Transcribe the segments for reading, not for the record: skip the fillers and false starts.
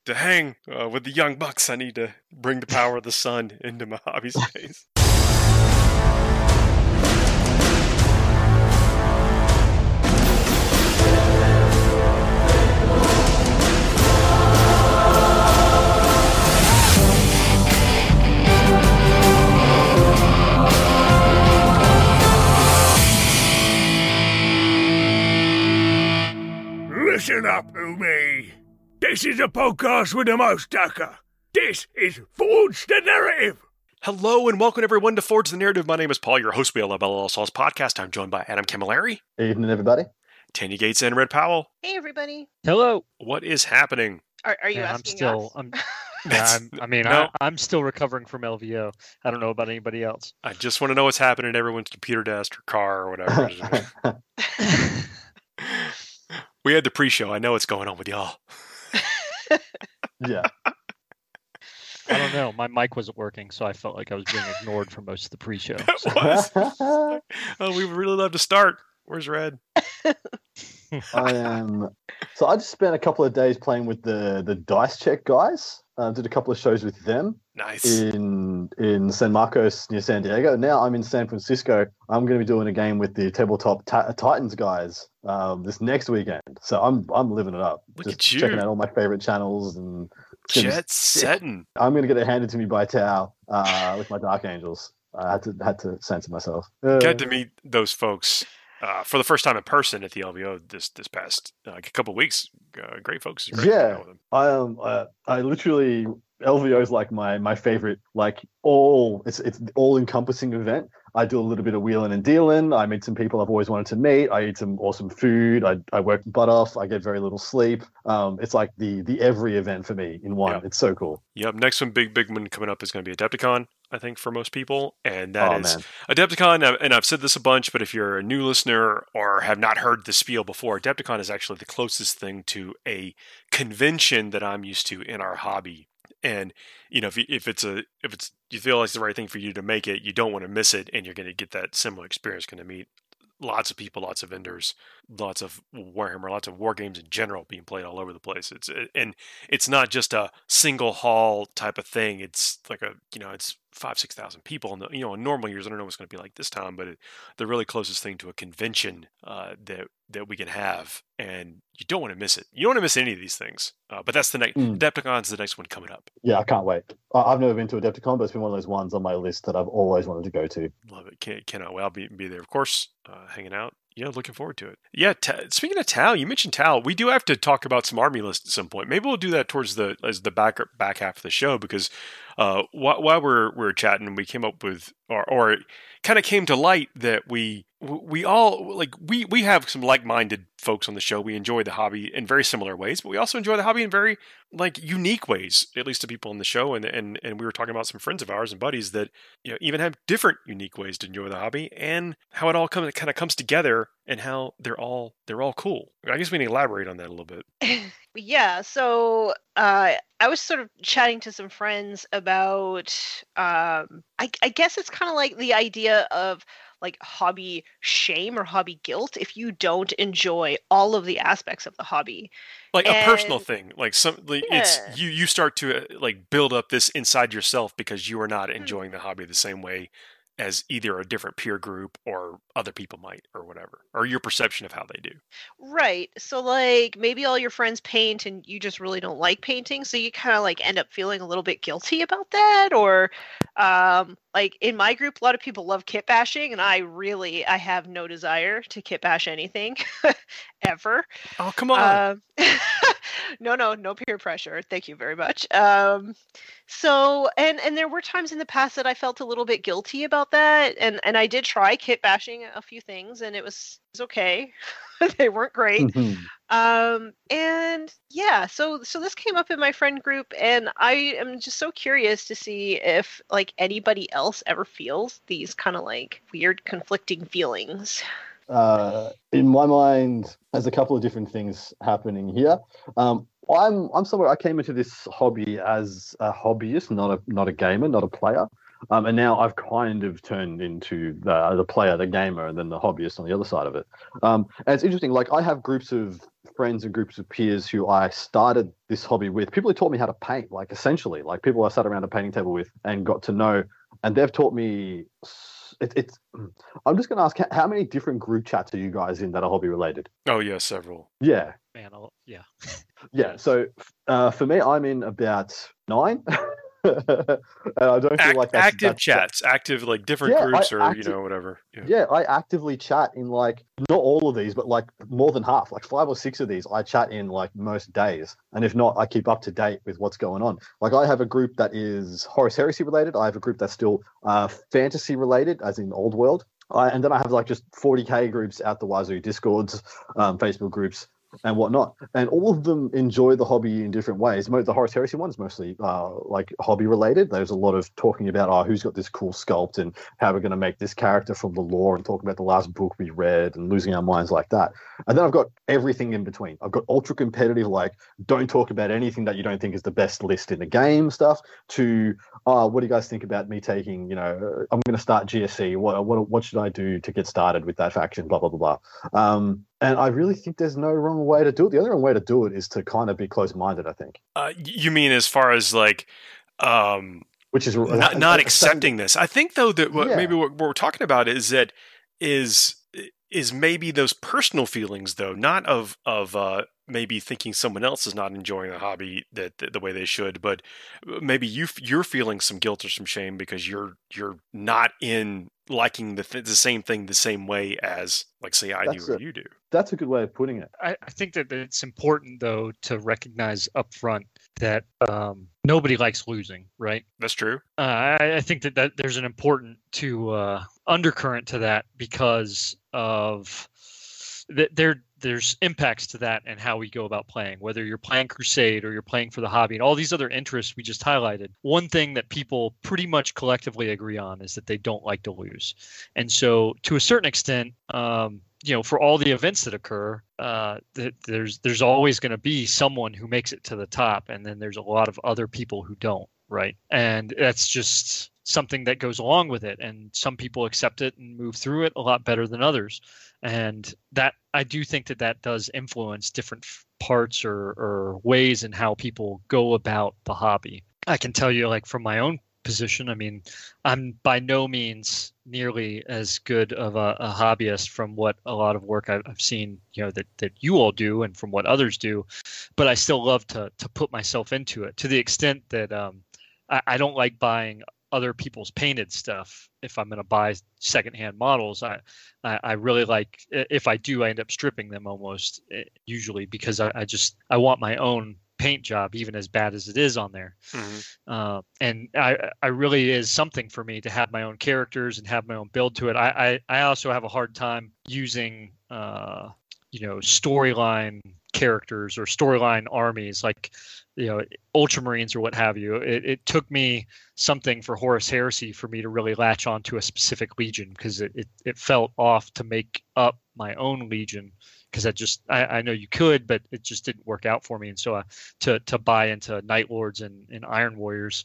to hang with the young bucks. I need to bring the power of the sun into my hobby space. Listen up, Umi. This is a podcast with the most ducker. This is Forge the Narrative. Hello and welcome everyone to Forge the Narrative. My name is Paul, your host. We love LOL Sauce podcast. I'm joined by Adam Camilleri. Evening, everybody. Tanya Gates and Red Powell. Hey, everybody. Hello. What is happening? Are you asking us? I'm still recovering from LVO. I don't know about anybody else. I just want to know what's happening at everyone's computer desk or car or whatever. We had the pre-show. I know what's going on with y'all. Yeah. I don't know. My mic wasn't working, so I felt like I was being ignored for most of the pre-show. Oh, we would really love to start. Where's Red? I am. So I just spent a couple of days playing with the Dice Check guys. Did a couple of shows with them. Nice. In San Marcos near San Diego. Now I'm in San Francisco. I'm going to be doing a game with the Tabletop Titans guys this next weekend. So I'm living it up. Look just at you. checking out all my favorite channels and Jet setting. I'm going to get it handed to me by Tao with my Dark Angels. I had to censor myself. Got to meet those folks for the first time in person at the LVO this past couple of weeks. Great folks. It's great to hang out with them. I literally LVO is like my favorite. Like it's all encompassing event. I do a little bit of wheeling and dealing. I meet some people I've always wanted to meet. I eat some awesome food. I work butt off. I get very little sleep. It's like the every event for me in one. Yep. It's so cool. Yep. Next one, big one coming up is going to be Adepticon, I think, for most people. And that is Adepticon. And I've said this a bunch, but if you're a new listener or have not heard the spiel before, Adepticon is actually the closest thing to a convention that I'm used to in our hobby. And if you feel like it's the right thing for you to make it, you don't want to miss it, and you're going to get that similar experience. Going to meet lots of people, lots of vendors, lots of Warhammer, lots of war games in general being played all over the place. It's not just a single hall type of thing. It's like it's 5,000-6,000 people. And in normal years, I don't know what's going to be like this time, but the really closest thing to a convention that we can have, and you don't want to miss it. You don't want to miss any of these things. But that's the next. Adepticon's the next one coming up. Yeah, I can't wait. I've never been to Adepticon, but it's been one of those ones on my list that I've always wanted to go to. Love it. Cannot wait. I'll be there, of course, hanging out. Yeah, looking forward to it. Yeah, speaking of Tau, you mentioned Tau. We do have to talk about some army lists at some point. Maybe we'll do that towards the back half of the show, because while we're chatting, we came up with, or it kind of came to light that we all we have some like-minded folks on the show. We enjoy the hobby in very similar ways, but we also enjoy the hobby in very unique ways, at least to people on the show. And we were talking about some friends of ours and buddies that even have different unique ways to enjoy the hobby, and how it all kind of comes together, and how they're all cool. I guess we need to elaborate on that a little bit. Yeah. So I was sort of chatting to some friends about I guess it's kind of like the idea of like hobby shame or hobby guilt if you don't enjoy all of the aspects of the hobby. Like a personal thing, it's you start to build up this inside yourself because you are not enjoying the hobby the same way as either a different peer group or other people might, or whatever, or your perception of how they do. Right. So maybe all your friends paint and you just really don't like painting, so you kind of end up feeling a little bit guilty about that. Or in my group, a lot of people love kit bashing, and I have no desire to kit bash anything ever. Oh, come on. No peer pressure. Thank you very much. So, and there were times in the past that I felt a little bit guilty about that, and I did try kit bashing a few things, and it was okay. They weren't great. And yeah, so this came up in my friend group, and I am just so curious to see if anybody else ever feels these kind of weird conflicting feelings. In my mind, there's a couple of different things happening here. I'm somewhere. I came into this hobby as a hobbyist, not a gamer, not a player. And now I've kind of turned into the player, the gamer, and then the hobbyist on the other side of it. And it's interesting. Like I have groups of friends and groups of peers who I started this hobby with. People who taught me how to paint, like essentially, like people I sat around a painting table with and got to know, and they've taught me. It's. I'm just going to ask, how many different group chats are you guys in that are hobby related? Oh yeah, several. Yeah. Man, yeah. Yeah. So for me, I'm in about 9. And I don't feel like active chats, active like different groups or whatever. Yeah, I actively chat in like not all of these, but like more than half, like 5 or 6 of these. I chat in like most days, and if not, I keep up to date with what's going on. Like I have a group that is Horus Heresy related. I have a group that's still fantasy related, as in Old World. And then I have like just 40k groups out the wazoo, Discords, Facebook groups, and whatnot, and all of them enjoy the hobby in different ways. The Horus Heresy one's mostly like hobby related. There's a lot of talking about who's got this cool sculpt and how we're going to make this character from the lore, and talking about the last book we read and losing our minds like that. And then I've got everything in between. I've got ultra competitive, like don't talk about anything that you don't think is the best list in the game stuff, to what do you guys think about me taking, I'm going to start GSC. What should I do to get started with that faction? Blah blah blah blah. And I really think there's no wrong way to do it. The only wrong way to do it is to kind of be close-minded, I think. You mean as far as like, which is not accepting this? I think though that maybe what we're talking about is maybe those personal feelings though, not of maybe thinking someone else is not enjoying the hobby the way they should, but maybe you're feeling some guilt or some shame because you're not in liking the same thing the same way as, like, say, I do or you do. That's a good way of putting it. I think that it's important, though, to recognize upfront that nobody likes losing, right? That's true. I think that there's an important undercurrent to that, because of there's impacts to that and how we go about playing, whether you're playing Crusade or you're playing for the hobby and all these other interests we just highlighted. One thing that people pretty much collectively agree on is that they don't like to lose. And so to a certain extent, for all the events that occur, there's always going to be someone who makes it to the top, and then there's a lot of other people who don't, right? And that's just something that goes along with it, and some people accept it and move through it a lot better than others. And that, I do think that does influence different parts or ways in how people go about the hobby. I can tell you, like, from my own position, I mean, I'm by no means nearly as good of a hobbyist from what a lot of work I've seen, that you all do, and from what others do, but I still love to put myself into it, to the extent that I don't like buying other people's painted stuff. If I'm going to buy secondhand models, I really like, if I do, I end up stripping them almost usually, because I want my own paint job, even as bad as it is on there. Mm-hmm. And I really is something for me to have my own characters and have my own build to it. I also have a hard time using storyline characters or storyline armies, like Ultramarines or what have you. It took me something for Horus Heresy for me to really latch on to a specific legion, because it felt off to make up my own legion, because I know you could, but it just didn't work out for me. And so to buy into Night Lords and Iron Warriors,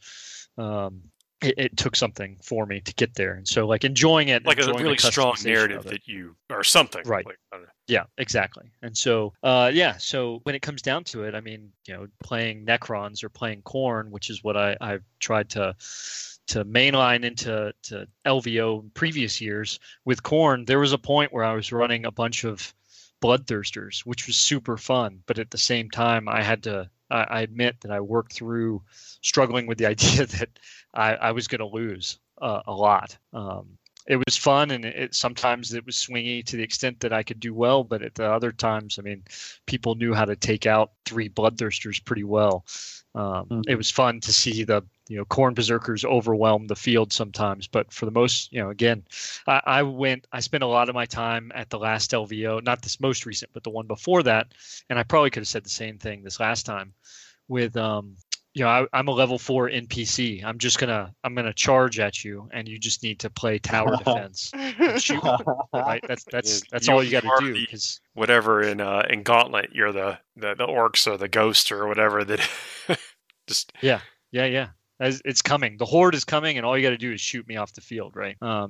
it took something for me to get there. And so, like, enjoying it, like a really strong narrative that you, or something, right? Like, I don't know. Yeah, exactly. And so, so when it comes down to it, I mean, playing Necrons or playing Khorne, which is what I've tried to mainline into LVO in previous years. With Khorne, there was a point where I was running a bunch of Bloodthirsters, which was super fun, but at the same time, I admit that I worked through struggling with the idea that I was going to lose a lot. It was fun, and sometimes it was swingy to the extent that I could do well, but at the other times, I mean, people knew how to take out 3 Bloodthirsters pretty well. It was fun to see the Khorne Berserkers overwhelm the field sometimes, but for the most, again, I spent a lot of my time at the last LVO, not this most recent, but the one before that, and I probably could have said the same thing this last time with I'm a level 4 NPC. I'm gonna charge at you, and you just need to play tower defense. And shoot, right? That's all you got to do. Because whatever in Gauntlet, you're the orcs or the ghost or whatever that just yeah. It's coming. The horde is coming, and all you got to do is shoot me off the field, right? But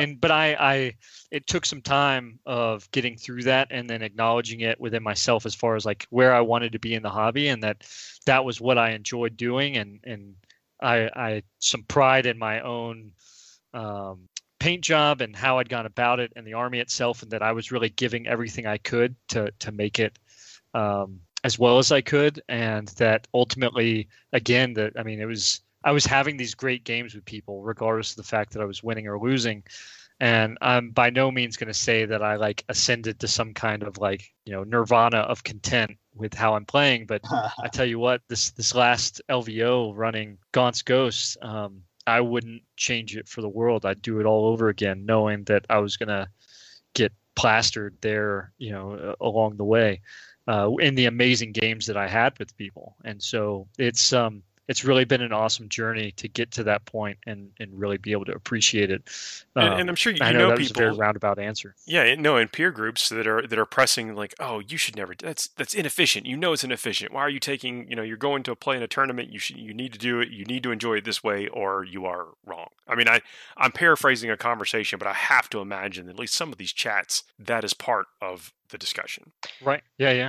it took some time of getting through that, and then acknowledging it within myself as far as like where I wanted to be in the hobby, and that was what I enjoyed doing, and I some pride in my own paint job and how I'd gone about it, and the army itself, and that I was really giving everything I could to make it as well as I could, and that ultimately, again, I was having these great games with people, regardless of the fact that I was winning or losing. And I'm by no means going to say that I like ascended to some kind of like, nirvana of content with how I'm playing. But I tell you what, this last LVO running Gaunt's Ghosts, I wouldn't change it for the world. I'd do it all over again, knowing that I was going to get plastered there, along the way, in the amazing games that I had with people. And so it's really been an awesome journey to get to that point and really be able to appreciate it. And I'm sure I know that people, was a very roundabout answer. Yeah, no, in peer groups that are pressing like, oh, you should never. That's inefficient. It's inefficient. Why are you taking? You're going to play in a tournament. You need to do it. You need to enjoy it this way, or you are wrong. I mean, I'm paraphrasing a conversation, but I have to imagine at least some of these chats that is part of the discussion. Right. Yeah.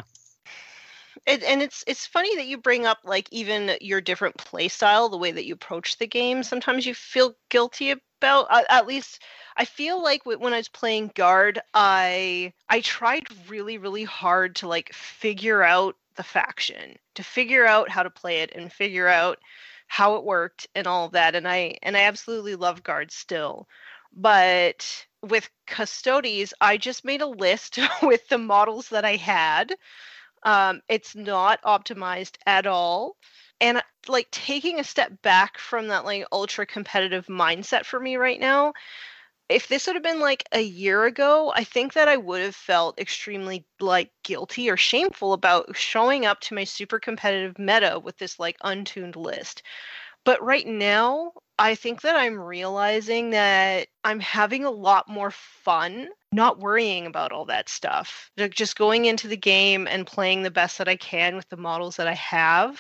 And it's funny that you bring up like even your different play style, the way that you approach the game. Sometimes you feel guilty about. At least I feel like when I was playing Guard, I tried really, really hard to like figure out the faction, to figure out how to play it, and figure out how it worked and all of that. And I absolutely love Guard still, but with Custodes, I just made a list with the models that I had. It's not optimized at all. And like taking a step back from that like ultra competitive mindset for me right now, if this would have been like a year ago, I think that I would have felt extremely like guilty or shameful about showing up to my super competitive meta with this like untuned list. But right now, I think that I'm realizing that I'm having a lot more fun not worrying about all that stuff. Just going into the game and playing the best that I can with the models that I have.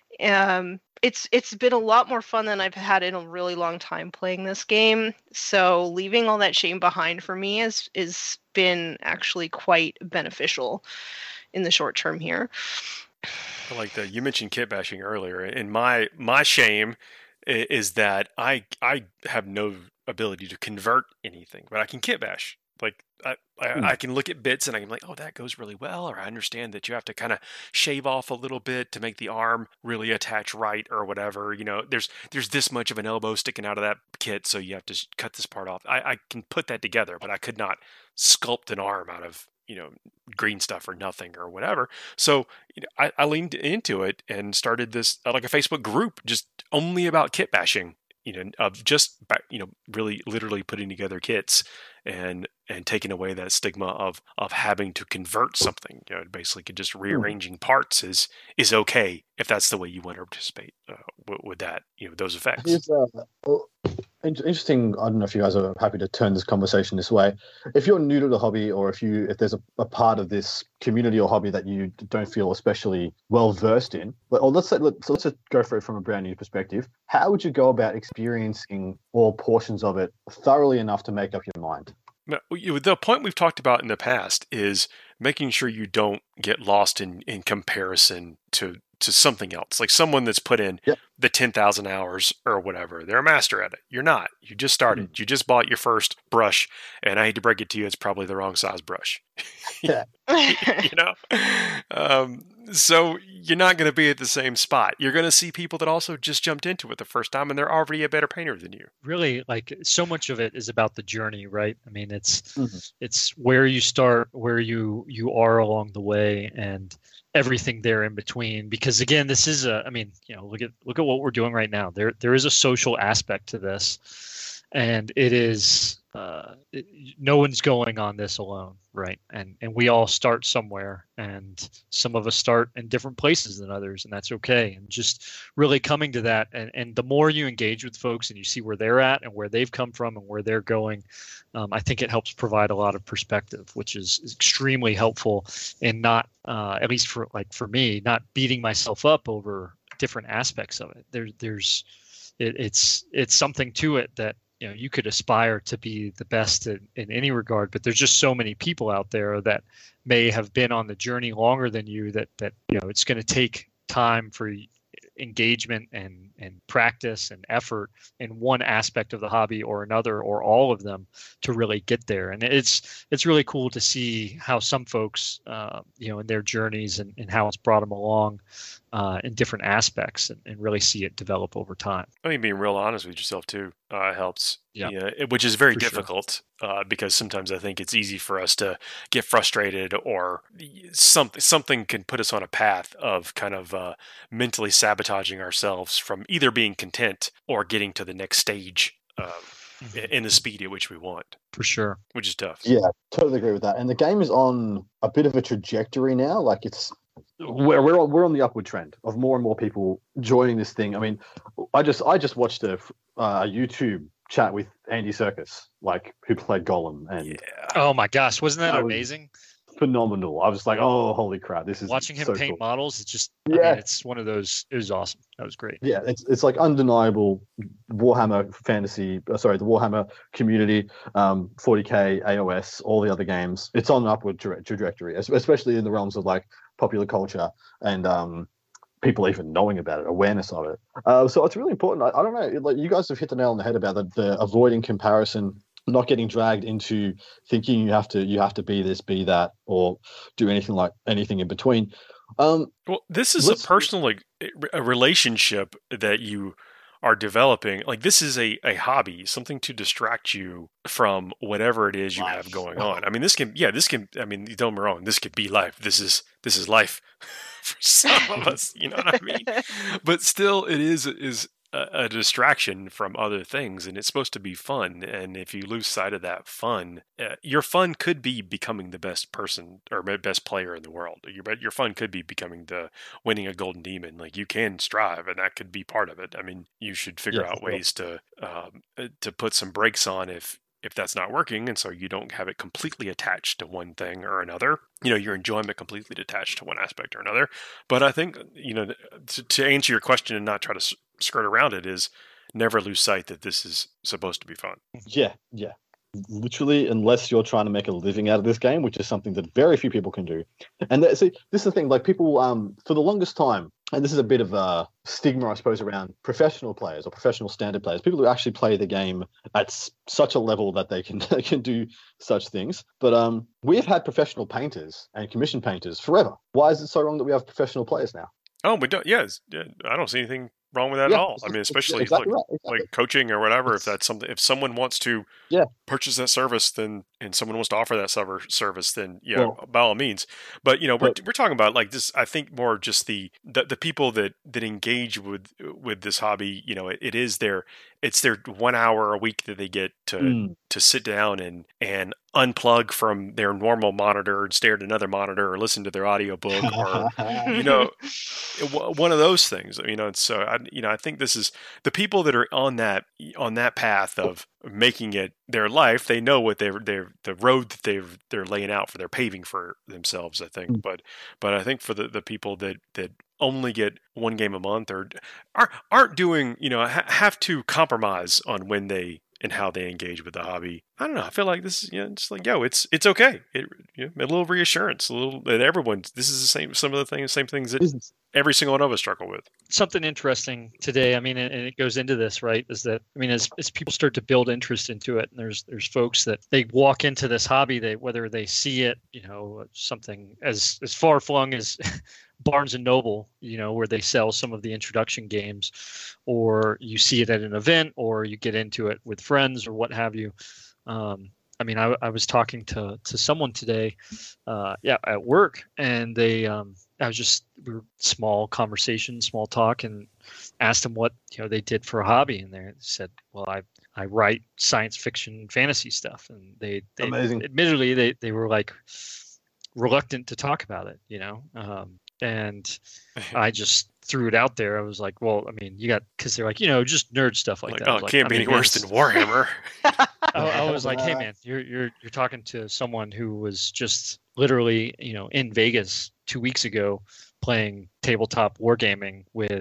It's been a lot more fun than I've had in a really long time playing this game. So leaving all that shame behind for me is been actually quite beneficial in the short term here. I like that. You mentioned kit bashing earlier, and my shame is that I have no ability to convert anything, but I can kit bash. Like I can look at bits and I can be like, oh, that goes really well, or I understand that you have to kind of shave off a little bit to make the arm really attach right, or whatever. There's this much of an elbow sticking out of that kit, so you have to cut this part off. I can put that together, but I could not sculpt an arm out of green stuff or nothing or whatever. So I leaned into it and started this like a Facebook group just only about kit bashing, of just really literally putting together kits and taking away that stigma of having to convert something. Basically just rearranging parts is okay if that's the way you want to participate with that, those effects. It's interesting. I don't know if you guys are happy to turn this conversation this way. If you're new to the hobby, or if there's a part of this community or hobby that you don't feel especially well versed in, let's just go for it from a brand new perspective. How would you go about experiencing all portions of it thoroughly enough to make up your mind? The point we've talked about in the past is making sure you don't get lost in comparison to something else, like someone that's put in the 10,000 hours or whatever. They're a master at it. You're not. You just started. You just bought your first brush, and I hate to break it to you, it's probably the wrong size brush. Yeah. So you're not going to be at the same spot. You're going to see people that also just jumped into it the first time, and they're already a better painter than you. Really, like so much of it is about the journey, right? I mean, it's where you start, where you are along the way, and everything there in between. Because again, this is look at what we're doing right now. There is a social aspect to this, and it is no one's going on this alone, right? And we all start somewhere, and some of us start in different places than others, and that's okay. And just really coming to that, and the more you engage with folks and you see where they're at and where they've come from and where they're going, I think it helps provide a lot of perspective, which is extremely helpful in not, at least for me, not beating myself up over different aspects of it. it's something to it that, you know, you could aspire to be the best in any regard, but there's just so many people out there that may have been on the journey longer than you that you know, it's going to take time for engagement and practice and effort in one aspect of the hobby or another or all of them to really get there. And it's really cool to see how some folks, you know, in their journeys and how it's brought them along in different aspects and really see it develop over time. I mean, being real honest with yourself too helps. Yeah, you know, which is very For difficult because sometimes I think it's easy for us to get frustrated, or something can put us on a path of kind of mentally sabotaging ourselves from either being content or getting to the next stage in the speed at which we want. For sure. Which is tough. Yeah, totally agree with that. And the game is on a bit of a trajectory now. Like we're on the upward trend of more and more people joining this thing. I mean, I just watched a YouTube chat with Andy Serkis, like, who played Gollum, and oh my gosh, wasn't that amazing? Phenomenal. I was like, oh, holy crap, this is watching him so paint cool. models. It's just, I mean, it's one of those. It was awesome. That was great. Yeah, it's like undeniable Warhammer fantasy. The Warhammer community, 40k, AOS, all the other games. It's on an upward trajectory, especially in the realms of like popular culture and people even knowing about it, awareness of it. So it's really important. I don't know, like, you guys have hit the nail on the head about the avoiding comparison, not getting dragged into thinking you have to be this, be that, or do anything in between. Well, this is a personal, like, a relationship that you are developing. Like, this is a hobby, something to distract you from whatever it is you have going on. I mean, I mean, don't get me wrong, this could be life. This is life for some of us, you know what I mean? But still, it is a distraction from other things, and it's supposed to be fun. And if you lose sight of that fun, your fun could be becoming the best person or best player in the world. Your fun could be becoming winning a golden demon. Like, you can strive, and that could be part of it. I mean, you should figure out ways to put some brakes on if that's not working, and so you don't have it completely attached to one thing or another. You know, your enjoyment completely detached to one aspect or another. But I think, you know, to answer your question and not try to skirt around it, is never lose sight that this is supposed to be fun. Yeah. Literally, unless you're trying to make a living out of this game, which is something that very few people can do. And see, this is the thing, like, people, for the longest time, and this is a bit of a stigma, I suppose, around professional players or professional standard players, people who actually play the game at such a level that they can do such things. But we've had professional painters and commission painters forever. Why is it so wrong that we have professional players now? Oh, we don't. Yeah, I don't see anything wrong with that at all. I mean, especially exactly like coaching or whatever. If that's something, if someone wants to purchase that service, then, and someone wants to offer that service, then by all means. But, you know, we're talking about, like, this. I think more just the people that engage with this hobby. You know, it's their 1 hour a week that they get to sit down and unplug from their normal monitor and stare at another monitor or listen to their audiobook or, you know, one of those things. You know, so I think this is the people that are on that path of making it their life. They know what the road that they're laying out for, they're paving for themselves, I think. But I think for the people that only get one game a month or aren't doing, you know, have to compromise on when they and how they engage with the hobby. I don't know. I feel like this is, you know, just like, it's okay. A little reassurance, that this is the same, some of the same things that every single one of us struggle with. Something interesting today, I mean, and it goes into this, right, is that, I mean, as people start to build interest into it, and there's folks that they walk into this hobby, whether they see it, you know, something as far flung as Barnes and Noble, you know, where they sell some of the introduction games, or you see it at an event, or you get into it with friends or what have you. I mean, I was talking to someone today, at work, and we were small conversation, small talk, and asked them what, you know, they did for a hobby, and they said, well, I write science fiction fantasy stuff, and they admittedly they were like reluctant to talk about it, you know. And I just threw it out there. I was like, well, I mean, because they're like, you know, just nerd stuff like that. Oh, it can't be any worse than Warhammer. I was like, hey man, you're talking to someone who was just literally, you know, in Vegas 2 weeks ago playing tabletop wargaming with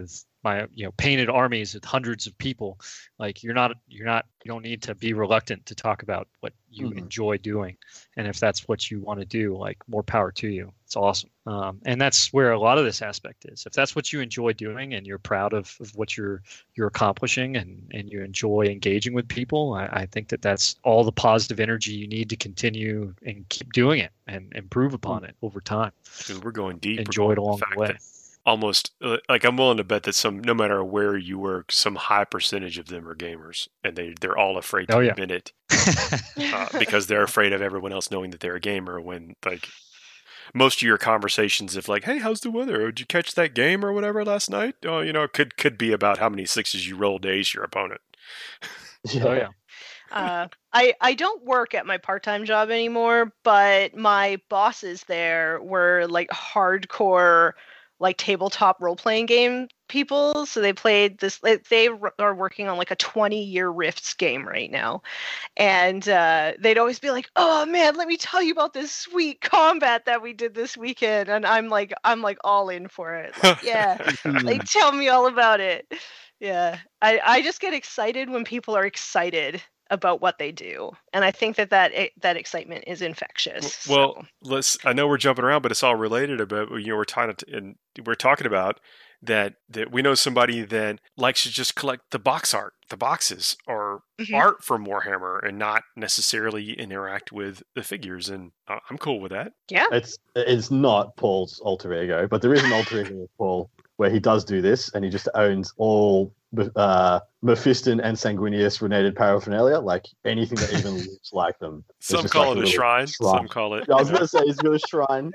painted armies with hundreds of people. Like you don't need to be reluctant to talk about what you enjoy doing. And if that's what you want to do, like, more power to you. It's awesome. And that's where a lot of this aspect is. If that's what you enjoy doing and you're proud of what you're accomplishing and you enjoy engaging with people, I think that's all the positive energy you need to continue and keep doing it and improve upon it over time. Dude, we're going deep. Enjoy it along the way. Almost like I'm willing to bet that no matter where you work, some high percentage of them are gamers, and they're all afraid to admit it because they're afraid of everyone else knowing that they're a gamer. When, like, most of your conversations, if like, hey, how's the weather? Did you catch that game or whatever last night? Oh, it could be about how many sixes you rolled to ace your opponent. Oh yeah. I don't work at my part-time job anymore, but my bosses there were like hardcore, like, tabletop role-playing game people. So they played this. They are working on like a 20-year Rifts game right now, and they'd always be like, "Oh man, let me tell you about this sweet combat that we did this weekend." And I'm like all in for it. Like, yeah, like, tell me all about it. Yeah, I just get excited when people are excited about what they do, and I think that excitement is infectious. Well, I know we're jumping around, but it's all related. About we're talking about that we know somebody that likes to just collect the boxes or art from Warhammer, and not necessarily interact with the figures, and I'm cool with that. Yeah, it's not Paul's alter ego, but there is an alter ego of Paul where he does do this, and he just owns all Mephiston and Sanguinius related paraphernalia, like anything that even looks like them. Some call it a shrine. Some call it. I was going to say he's got a shrine.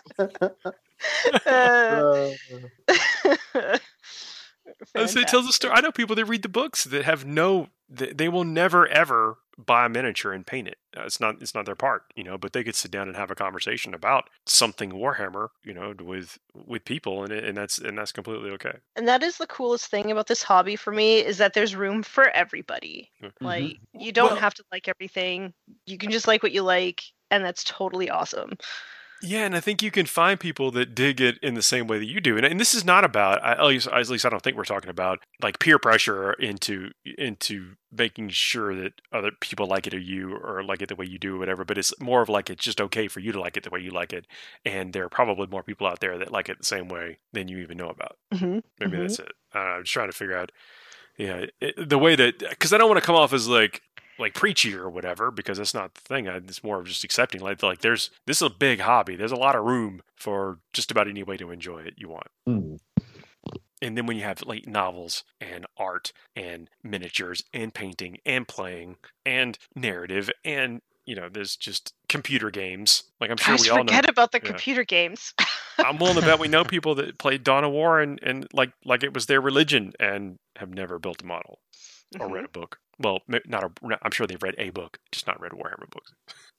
It tells a story. I know people that read the books that have they will never ever buy a miniature and paint it. It's not their part, but they could sit down and have a conversation about something Warhammer, with people, and that's completely okay. And that is the coolest thing about this hobby for me, is that there's room for everybody. Like, you don't have to like everything. You can just like what you like, and that's totally awesome. Yeah, and I think you can find people that dig it in the same way that you do. And this is not about, at least I don't think we're talking about, like, peer pressure into making sure that other people like it or like it the way you do or whatever. But it's more of like, it's just okay for you to like it the way you like it. And there are probably more people out there that like it the same way than you even know about. Maybe that's it. I'm just trying to figure out, the way that, because I don't want to come off as like preachy or whatever, because that's not the thing. It's more of just accepting, like this is a big hobby. There's a lot of room for just about any way to enjoy it you want. And then when you have like novels and art and miniatures and painting and playing and narrative and there's just computer games. Like, I'm sure we all know. Forget about the computer games. I'm willing to bet we know people that played Dawn of War and like it was their religion and have never built a model or read a book. Well, I'm sure they've read a book, just not read Warhammer books.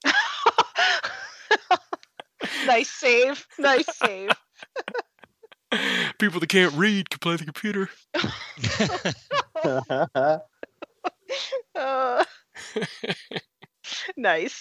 Nice save. People that can't read can play the computer. Nice.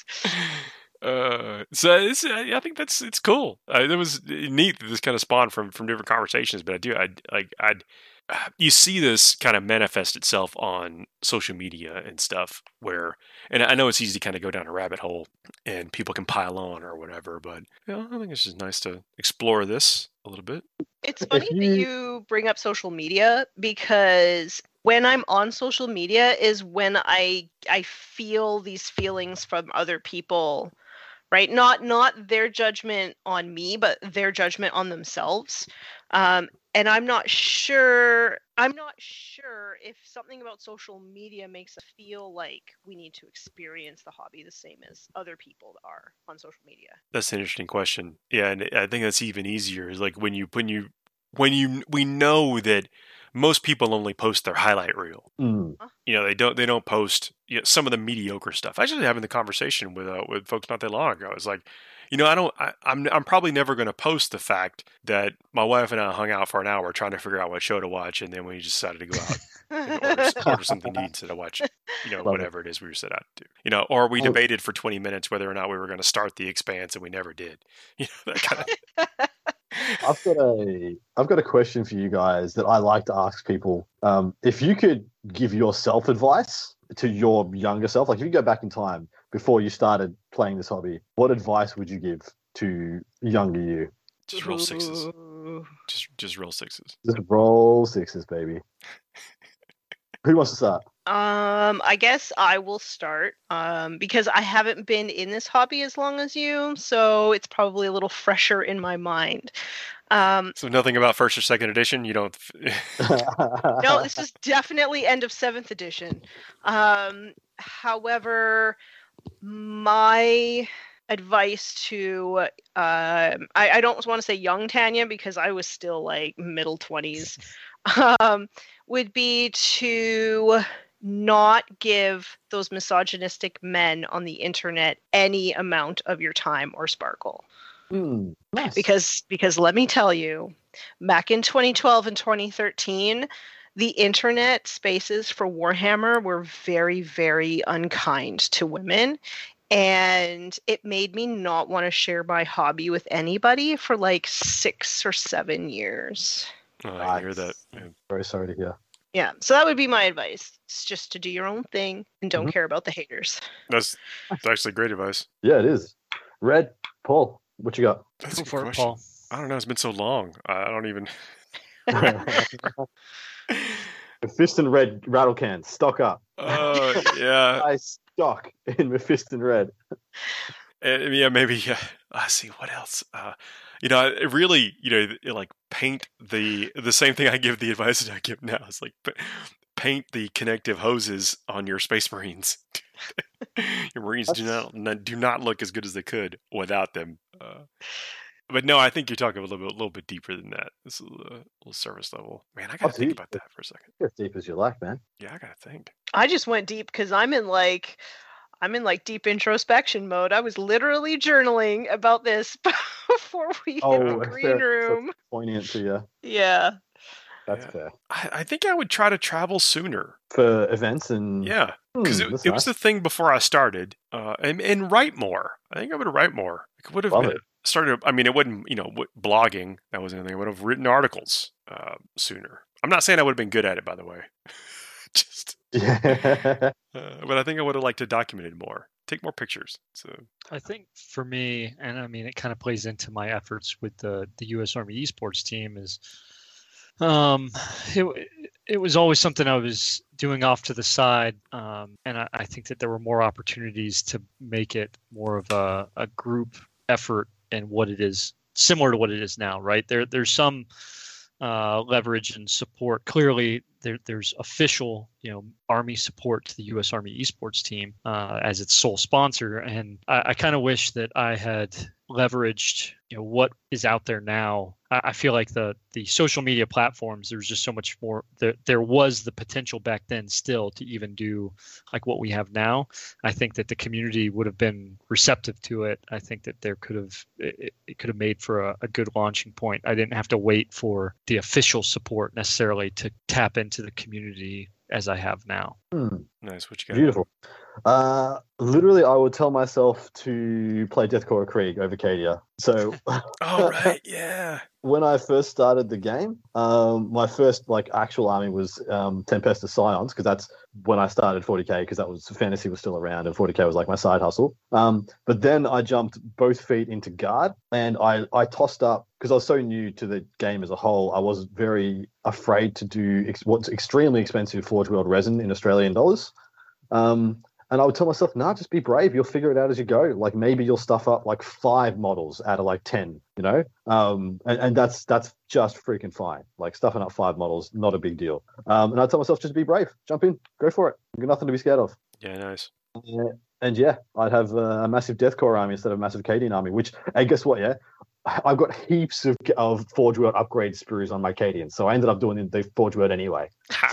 So I think it's cool. It was neat that this kind of spawned from different conversations, but you see this kind of manifest itself on social media and stuff and I know it's easy to kind of go down a rabbit hole and people can pile on or whatever, but I think it's just nice to explore this a little bit. It's funny that you bring up social media, because when I'm on social media is when I feel these feelings from other people, right? Not their judgment on me, but their judgment on themselves. And I'm not sure if something about social media makes us feel like we need to experience the hobby the same as other people are on social media. That's an interesting question. Yeah, and I think that's even easier. Is like when we know that most people only post their highlight reel. They don't post some of the mediocre stuff. I was actually having the conversation with folks not that long ago. It's like, I'm probably never going to post the fact that my wife and I hung out for an hour trying to figure out what show to watch, and then we just decided to go out and order something to eat instead of watch, whatever it is we were set out to do. Or we debated for 20 minutes whether or not we were going to start The Expanse, and we never did. That kind of. I've got a question for you guys that I like to ask people. If you could give yourself advice to your younger self, like if you go back in time before you started playing this hobby, what advice would you give to younger you? Just roll sixes. Just roll sixes. Just roll sixes, baby. Who wants to start? I guess I will start. Because I haven't been in this hobby as long as you, so it's probably a little fresher in my mind. So nothing about first or second edition. You don't. No, this is definitely end of 7th edition. However, my advice to I don't want to say young Tanya because I was still like middle 20s, would be to not give those misogynistic men on the internet any amount of your time or sparkle. Nice. Because let me tell you, back in 2012 and 2013, the internet spaces for Warhammer were very, very unkind to women. And it made me not want to share my hobby with anybody for like 6 or 7 years. Oh, I hear that. Yeah. Very sorry to hear. Yeah, so that would be my advice. It's just to do your own thing and don't care about the haters. That's actually great advice. Yeah, it is. Red, Paul, what you got? That's Go a good for it, question. Paul. I don't know. It's been so long. I don't even. Mephiston Red rattle can, stock up. Yeah. I stock in Mephiston Red. Yeah, maybe. Yeah. See what else. It really, like paint the same thing I give the advice that I give now. It's like paint the connective hoses on your Space Marines. Your Marines do not look as good as they could without them. But no, I think you're talking a little bit deeper than that. This is a little service level. Man, I gotta think about that for a second. As deep as you like, man. Yeah, I gotta think. I just went deep because I'm in deep introspection mode. I was literally journaling about this before we hit the green room. Poignant to you. Yeah. That's fair. I think I would try to travel sooner. For events and... Yeah, because it was the thing before I started. And write more. I think I would write more. I would have started... I mean, it wouldn't, blogging. That wasn't anything. I would have written articles sooner. I'm not saying I would have been good at it, by the way. But I think I would have liked to document it more, take more pictures. So I think for me, and I mean, it kind of plays into my efforts with the U.S. Army esports team is, it was always something I was doing off to the side, and I think that there were more opportunities to make it more of a group effort and what it is, similar to what it is now, right? There's some leverage and support. Clearly, there's official, Army support to the U.S. Army esports team as its sole sponsor, and I kind of wish that I had leveraged, what is out there now. I feel like the social media platforms, there's just so much more. There was the potential back then still to even do like what we have now. I think that the community would have been receptive to it. I think that it could have made for a good launching point. I didn't have to wait for the official support necessarily to tap into the community as I have now. Nice. What you got? Beautiful. Literally, I would tell myself to play Deathcore Krieg over Cadia. So, oh right, yeah. When I first started the game, my first actual army was Tempestus Scions, because that's when I started 40k, because that was fantasy was still around and 40k was like my side hustle. But then I jumped both feet into Guard, and I tossed up, because I was so new to the game as a whole. I was very afraid to do what's extremely expensive Forge World resin in Australian dollars. And I would tell myself, nah, just be brave. You'll figure it out as you go. Like maybe you'll stuff up 5 models out of 10, and that's just freaking fine. Like stuffing up 5 models, not a big deal. And I tell myself, just be brave, jump in, go for it. You've got nothing to be scared of. Yeah, nice. And yeah, I'd have a massive Deathcore army instead of a massive Cadian army, which, and guess what? Yeah, I've got heaps of Forge World upgrade sprues on my Cadian. So I ended up doing the Forge World anyway.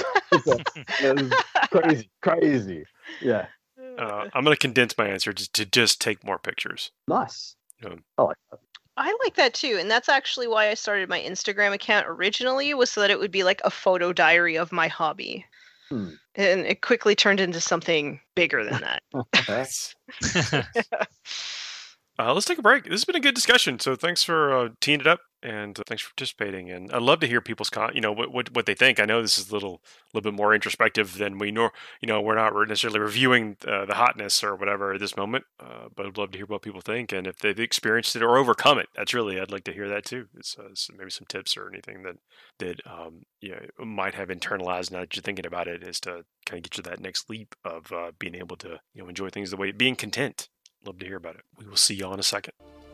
Crazy. Yeah. I'm going to condense my answer to just take more pictures. Nice. I like that. I like that too, and that's actually why I started my Instagram account originally, was so that it would be like a photo diary of my hobby. And it quickly turned into something bigger than that. let's take a break. This has been a good discussion. So thanks for teeing it up, and thanks for participating. And I'd love to hear people's what they think. I know this is a little bit more introspective than we know. We're not necessarily reviewing the hotness or whatever at this moment, but I'd love to hear what people think and if they've experienced it or overcome it. I'd like to hear that too. It's maybe some tips or anything that might have internalized now that you're thinking about it, is to kind of get you that next leap of being able to enjoy things the way being content. Love to hear about it. We will see you all in a second.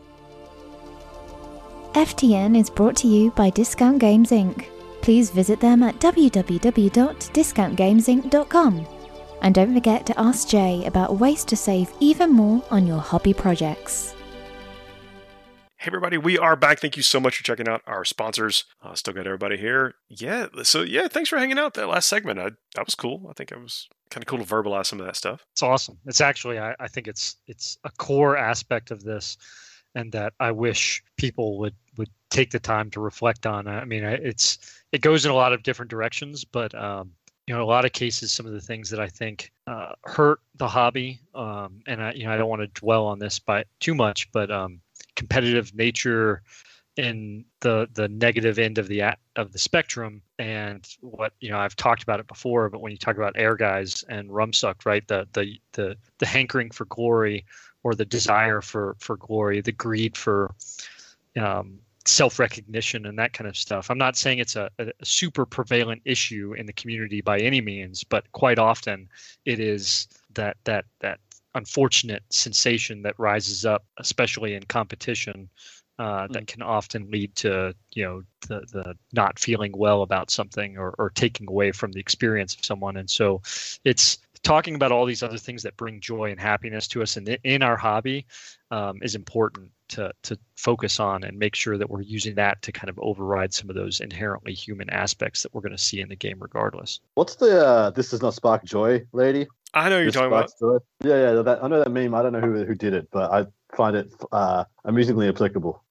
FTN is brought to you by Discount Games Inc. Please visit them at www.discountgamesinc.com. And don't forget to ask Jay about ways to save even more on your hobby projects. Hey everybody, we are back. Thank you so much for checking out our sponsors. Still got everybody here. Thanks for hanging out that last segment. That was cool. I think it was kind of cool to verbalize some of that stuff. It's awesome. It's actually, I think it's a core aspect of this, and that I wish people would take the time to reflect on. I mean, it goes in a lot of different directions, but a lot of cases, some of the things that I think hurt the hobby, and I don't want to dwell on this by too much, but competitive nature in the negative end of the spectrum, and what I've talked about it before, but when you talk about Ehrgeiz and Rumsuck, right, the hankering for glory, or the desire for glory, the greed for self-recognition and that kind of stuff. I'm not saying it's a super prevalent issue in the community by any means, but quite often it is that unfortunate sensation that rises up, especially in competition, that can often lead to the not feeling well about something, or taking away from the experience of someone. And so it's talking about all these other things that bring joy and happiness to us in our hobby is important to focus on, and make sure that we're using that to kind of override some of those inherently human aspects that we're going to see in the game regardless. What's the This Does Not Spark Joy lady? I know you're talking about. Joy. Yeah, I know that meme. I don't know who did it, but I find it amusingly applicable.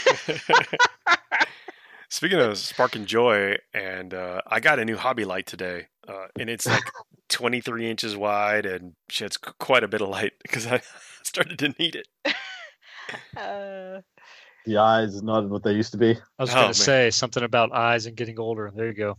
Speaking of sparking joy, and I got a new hobby light today, and it's like 23 inches wide and sheds quite a bit of light because I started to need it. The eyes is not what they used to be. I was going to say something about eyes and getting older. There you go.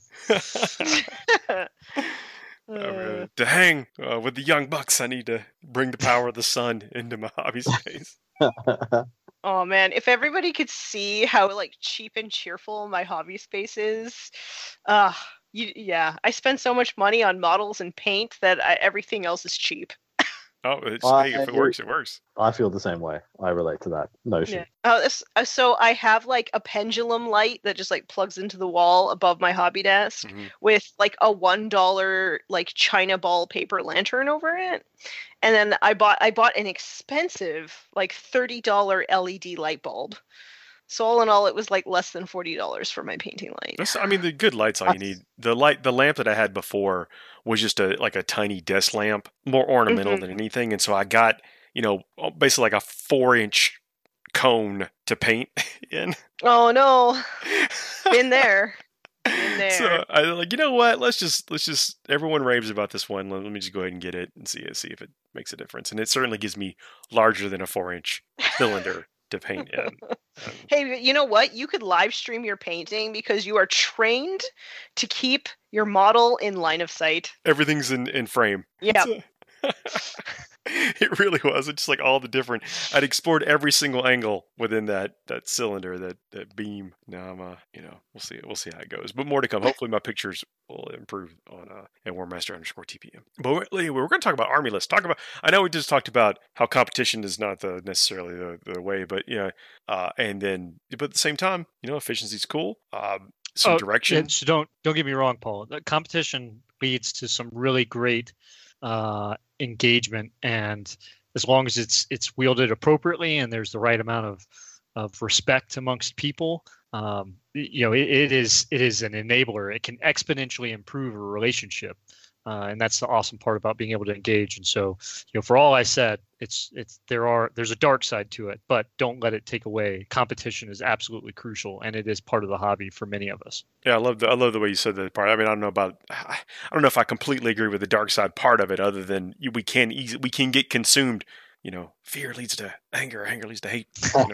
To hang with the young bucks, I need to bring the power of the sun into my hobby space. Oh man, if everybody could see how cheap and cheerful my hobby space is. I spend so much money on models and paint that everything else is cheap. Oh, if it works, it works. I feel the same way. I relate to that notion. Yeah. So I have a pendulum light that just plugs into the wall above my hobby desk, with a $1 China ball paper lantern over it. And then I bought an expensive $30 LED light bulb. So all in all, it was less than $40 for my painting light. The good light's all you need. The lamp that I had before was just a tiny desk lamp, more ornamental than anything. And so I got, basically a 4-inch cone to paint in. Oh no, been there. So I what? Let's just everyone raves about this one. Let me just go ahead and get it and see if it makes a difference. And it certainly gives me larger than a 4-inch cylinder to paint in. Hey, you know what? You could live stream your painting because you are trained to keep your model in line of sight. Everything's in frame. Yeah. It really was. It's just all the different. I'd explored every single angle within that cylinder, that beam. Now I'm we'll see how it goes. But more to come. Hopefully my pictures will improve on at Warmaster_TPM. But we're going to talk about Army List. I know we just talked about how competition is not necessarily the way, but and then but at the same time, efficiency's cool. Some direction. So don't get me wrong, Paul. The competition leads to some really great engagement, and as long as it's wielded appropriately and there's the right amount of respect amongst people, it is an enabler. It can exponentially improve a relationship, and that's the awesome part about being able to engage. And so, for all I said, there's a dark side to it, but don't let it take away. Competition is absolutely crucial, and it is part of the hobby for many of us. Yeah, I love the way you said that part. I mean, I don't know if I completely agree with the dark side part of it, other than we can get consumed, fear leads to anger, anger leads to hate.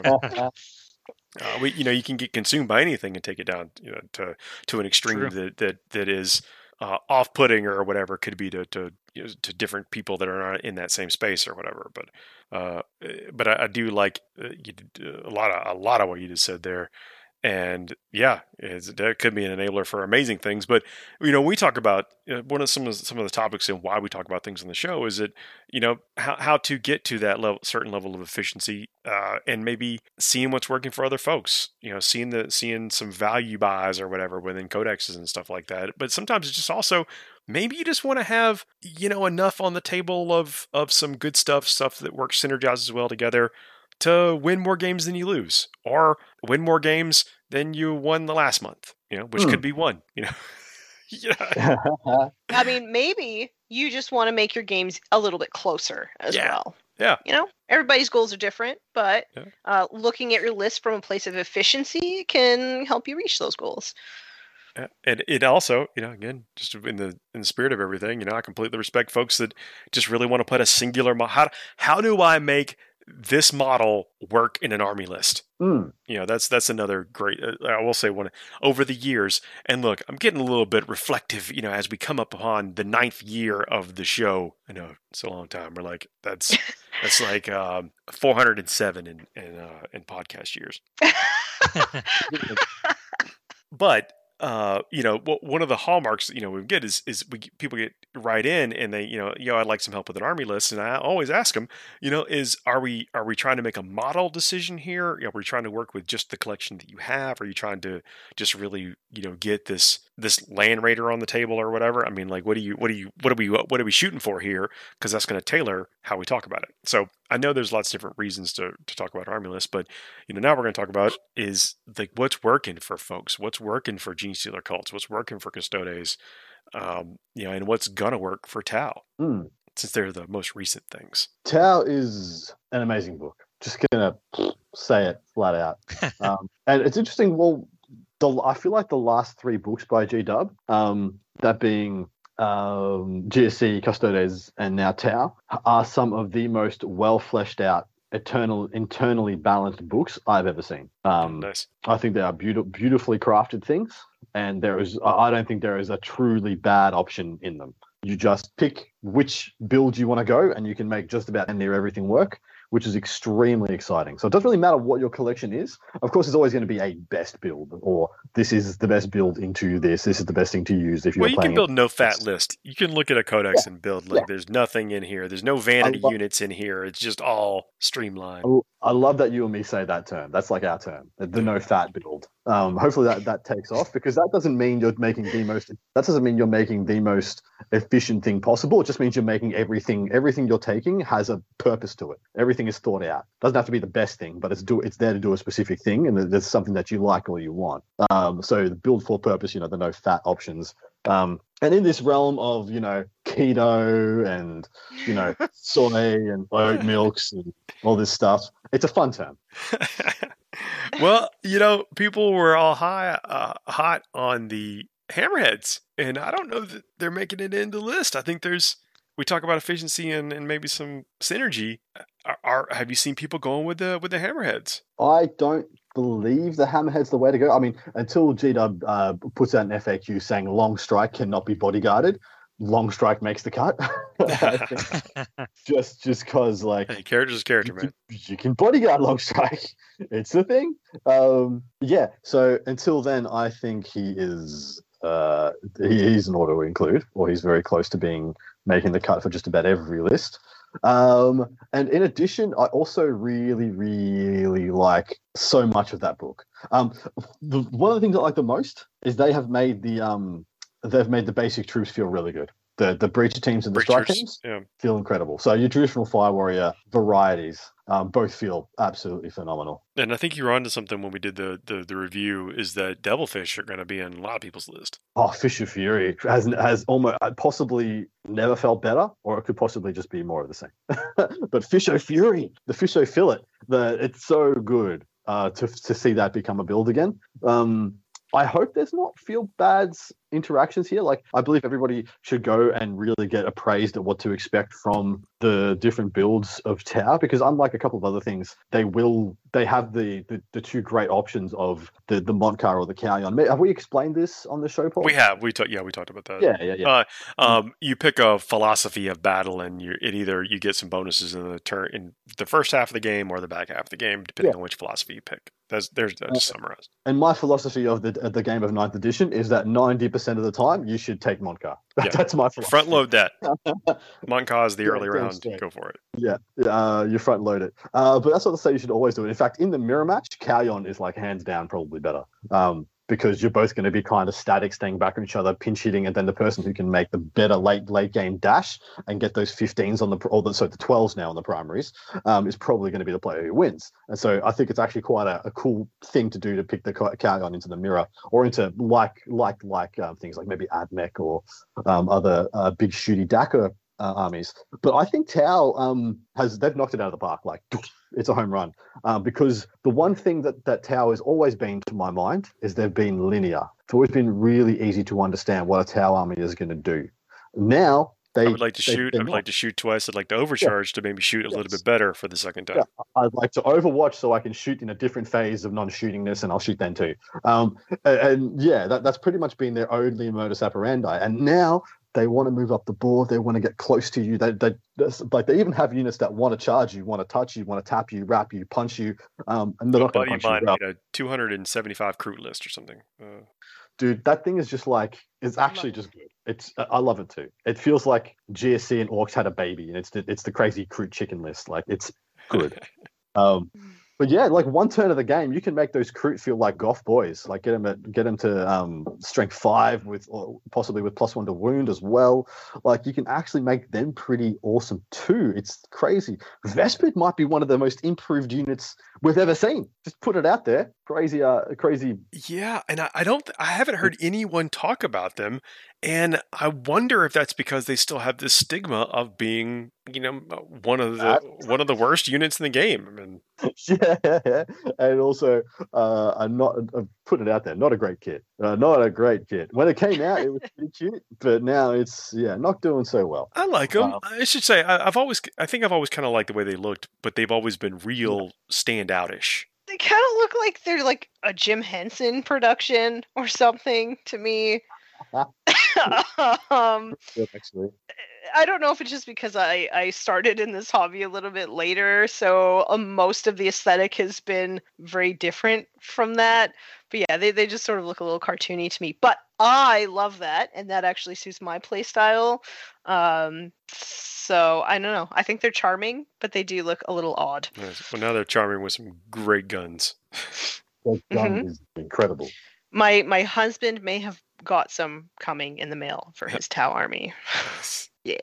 You can get consumed by anything and take it down, to an extreme that is off-putting or whatever could be to different people that are not in that same space or whatever. But I do like a lot of what you just said there. And yeah, that could be an enabler for amazing things. But we talk about one of some of the topics and why we talk about things on the show is that how to get to that certain level of efficiency, and maybe seeing what's working for other folks. Seeing some value buys or whatever within codexes and stuff like that. But sometimes it's just also maybe you just want to have enough on the table of some good stuff that works, synergizes well together, to win more games than you lose, or win more games than you won the last month, which could be one, Yeah. I mean, maybe you just want to make your games a little bit closer as well. Yeah. Everybody's goals are different, but looking at your list from a place of efficiency can help you reach those goals. And it also, again, just in the spirit of everything, I completely respect folks that just really want to put a singular how do I make this model work in an army list? That's another great, I will say, one over the years. And look, I'm getting a little bit reflective, as we come up upon the 9th year of the show. I know it's a long time. We're like, that's like 407 in podcast years. But one of the hallmarks we get is people get right in and they I'd like some help with an army list, and I always ask them is are we trying to make a model decision here? Are we trying to work with just the collection that you have? Are you trying to just really get this land raider on the table or whatever? I mean, like, what are we shooting for here? Because that's going to tailor how we talk about it. So I know there's lots of different reasons to talk about army lists, but now we're going to talk about is like what's working for folks, what's working for Gene Stealer cults, what's working for Custodes, and what's gonna work for Tau, since they're the most recent things. Tau is an amazing book. Just gonna say it flat out, and it's interesting. Well, I feel like the last 3 books by G-Dub, that being GSC, Custodes, and now Tau, are some of the most well fleshed out, internally balanced books I've ever seen. Nice. I think they are beautifully crafted things, and I don't think there is a truly bad option in them. You just pick which build you want to go, and you can make just about near everything work, which is extremely exciting. So it doesn't really matter what your collection is. Of course, there's always going to be a best build, or this is the best build into this. This is the best thing to use if you're playing. Well, you can build no fat list. You can look at a codex and build there's nothing in here. There's no vanity units in here. It's just all streamlined. I love that you and me say that term. That's like our term, the no fat build. Hopefully that takes off, because that doesn't mean you're making the most efficient thing possible. It just means you're making everything you're taking has a purpose to it. Everything is thought out. Doesn't have to be the best thing, but it's there to do a specific thing, and there's something that you like or you want. So the build for purpose, the no fat options. And in this realm of keto and soy and oat milks and all this stuff, it's a fun term. Well, people were all hot on the hammerheads, and I don't know that they're making it into the list. I think we talk about efficiency and maybe some synergy. Have you seen people going with the hammerheads? I don't believe the hammerhead's the way to go. I mean, until G-Dub puts out an FAQ saying long strike cannot be bodyguarded, long strike makes the cut. just because character's character, man. You can bodyguard long strike. It's the thing. So until then, I think he is he's an auto include, or he's very close to making the cut for just about every list. And in addition, I also really, really like so much of that book. One of the things I like the most is they have made they've made the basic troops feel really good. The breacher teams and the strike teams feel incredible. So your traditional Fire Warrior varieties both feel absolutely phenomenal. And I think you were onto something when we did the review, is that Devilfish are going to be in a lot of people's list. Oh, Fish of Fury has almost possibly never felt better, or it could possibly just be more of the same. But Fish of Fury, the Fish of Fillet, it's so good to see that become a build again. I hope there's not Feel Bad's interactions here. I believe everybody should go and really get appraised at what to expect from the different builds of Tau, because unlike a couple of other things, they have the two great options of the Montcar or the Callion. Have we explained this on the show, Paul? We have. We talked about that. Yeah. You pick a philosophy of battle, and either you get some bonuses in the first half of the game or the back half of the game, depending on which philosophy you pick. That's just summarized. And my philosophy of the game of 9th edition is that 90% of the time you should take Montcar. That's my philosophy. Front load that. Montcar is the early round. Go for it. Yeah, you front load it. But that's not to say you should always do it. In fact, in the mirror match, Callion is like hands down probably better. Because you're both going to be kind of static, staying back on each other, pinch hitting, and then the person who can make the better late game dash and get those 15s on the 12s now on the primaries is probably going to be the player who wins. And so I think it's actually quite a cool thing to do, to pick the Callion into the mirror or into like things like maybe Admech or other big shooty Dakar armies. But I think Tau they've knocked it out of the park. Like, it's a home run, because the one thing that Tau has always been, to my mind, is they've been linear. It's always been really easy to understand what a Tau army is going to do. Now I would like to shoot. I would like to shoot twice. I'd like to overcharge to maybe shoot a little bit better for the second time. Yeah. I'd like to overwatch so I can shoot in a different phase of non-shootingness, and I'll shoot then too. That's pretty much been their only modus operandi. And now they want to move up the board. They want to get close to you. They even have units that want to charge you, want to touch you, want to tap you, wrap you, punch you. And they're not going to punch you. Made a 275 crew list or something. Dude, that thing is just like, it's actually just good. I love it too. It feels like GSC and Orcs had a baby, and it's the crazy crew chicken list. Like, it's good. But yeah, like one turn of the game, you can make those Kroot feel like Goth boys. Like get them to strength 5 or possibly with +1 to wound as well. Like, you can actually make them pretty awesome too. It's crazy. Vespid might be one of the most improved units we've ever seen. Just put it out there. Crazy. Yeah, and I haven't heard anyone talk about them, and I wonder if that's because they still have this stigma of being, one of the worst units in the game. I mean, yeah, and also, put it out there. Not a great kit. Not a great kit. When it came out, it was pretty cute, but now it's not doing so well. I like them. I should say I think I've always kind of liked the way they looked, but they've always been real standout-ish. They kind of look like they're like a Jim Henson production or something to me. Actually, I don't know if it's just because I started in this hobby a little bit later, so most of the aesthetic has been very different from that. But yeah, they just sort of look a little cartoony to me. But I love that, and that actually suits my play style. So I don't know. I think they're charming, but they do look a little odd. Nice. Well, now they're charming with some great guns. That gun is incredible. My husband may have got some coming in the mail for his Tau army. Yeah.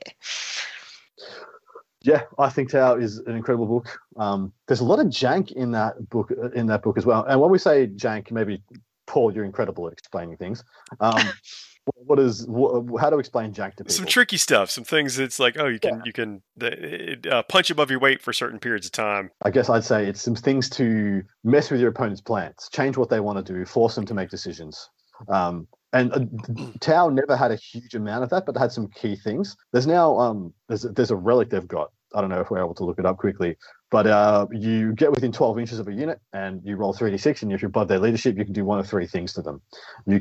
Yeah, I think Tau is an incredible book. There's a lot of jank in that book as well. And when we say jank, maybe Paul, you're incredible at explaining things. How to explain jank to people? Some tricky stuff, some things that's like, you can punch above your weight for certain periods of time. I guess I'd say it's some things to mess with your opponent's plans, change what they want to do, force them to make decisions. And Tau never had a huge amount of that, but had some key things. There's now there's a relic they've got. I don't know if we're able to look it up quickly, but you get within 12 inches of a unit and you roll 3d6, and if you're above their leadership, you can do one of 3 things to them. You